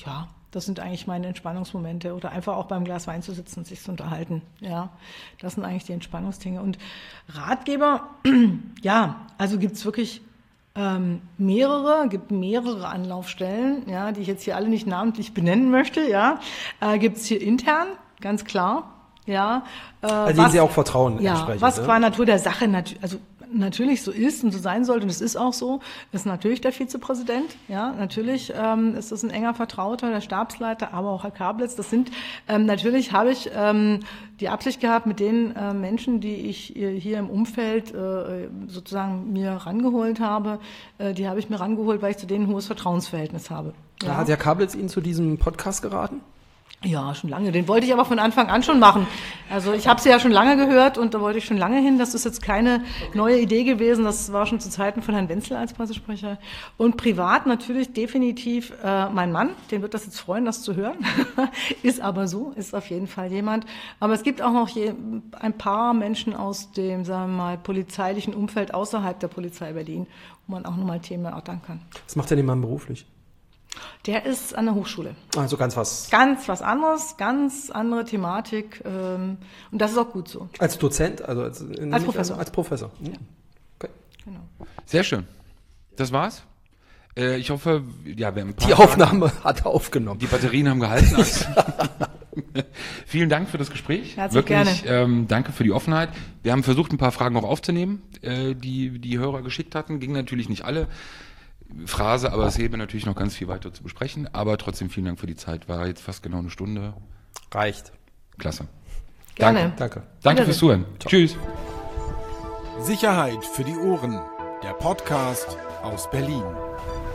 Das sind eigentlich meine Entspannungsmomente oder einfach auch beim Glas Wein zu sitzen und sich zu unterhalten. Ja, das sind eigentlich die Entspannungsdinge. Und Ratgeber, ja, also gibt's wirklich ähm, mehrere, gibt mehrere Anlaufstellen, ja, die ich jetzt hier alle nicht namentlich benennen möchte. Ja, äh, gibt's hier intern, ganz klar. Ja, äh, Also was, denen Sie auch vertrauen ja, entsprechend. was ne? qua Natur der Sache natürlich, also natürlich so ist und so sein sollte, und es ist auch so, ist natürlich der Vizepräsident, ja, natürlich ähm, ist das ein enger Vertrauter, der Stabsleiter, aber auch Herr Kablitz. Das sind, ähm, natürlich habe ich ähm, die Absicht gehabt, mit den äh, Menschen, die ich hier im Umfeld äh, sozusagen mir rangeholt habe, äh, die habe ich mir rangeholt, weil ich zu denen ein hohes Vertrauensverhältnis habe. Ja. Hat Herr Kablitz Ihnen zu diesem Podcast geraten? Ja, schon lange. Den wollte ich aber von Anfang an schon machen. Also ich habe sie ja schon lange gehört und da wollte ich schon lange hin. Das ist jetzt keine neue Idee gewesen. Das war schon zu Zeiten von Herrn Wenzel als Pressesprecher. Und privat natürlich definitiv äh, mein Mann. Den wird das jetzt freuen, das zu hören. Ist aber so, ist auf jeden Fall jemand. Aber es gibt auch noch je, ein paar Menschen aus dem, sagen wir mal, polizeilichen Umfeld außerhalb der Polizei Berlin, wo man auch nochmal Themen erörtern kann. Was macht denn Ihr Mann beruflich? Der ist an der Hochschule. Also ganz was. Ganz was anderes, ganz andere Thematik. Ähm, und das ist auch gut so. Als Dozent, also als, Als Professor. Als Professor. Ja. Okay. Genau. Sehr schön. Das war's. Äh, ich hoffe, ja, wir haben ein paar Die Fragen. Aufnahme hat er aufgenommen. Die Batterien haben gehalten. Also. Vielen Dank für das Gespräch. Herzlich Wirklich, gerne. Ähm, danke für die Offenheit. Wir haben versucht, ein paar Fragen noch aufzunehmen, äh, die die Hörer geschickt hatten. Ging natürlich nicht alle. Phrase, aber es gäbe natürlich noch ganz viel weiter zu besprechen. Aber trotzdem vielen Dank für die Zeit. War jetzt fast genau eine Stunde. Reicht. Klasse. Gerne. Danke. Danke. Danke fürs Zuhören. Tschüss. Sicherheit für die Ohren. Der Podcast aus Berlin.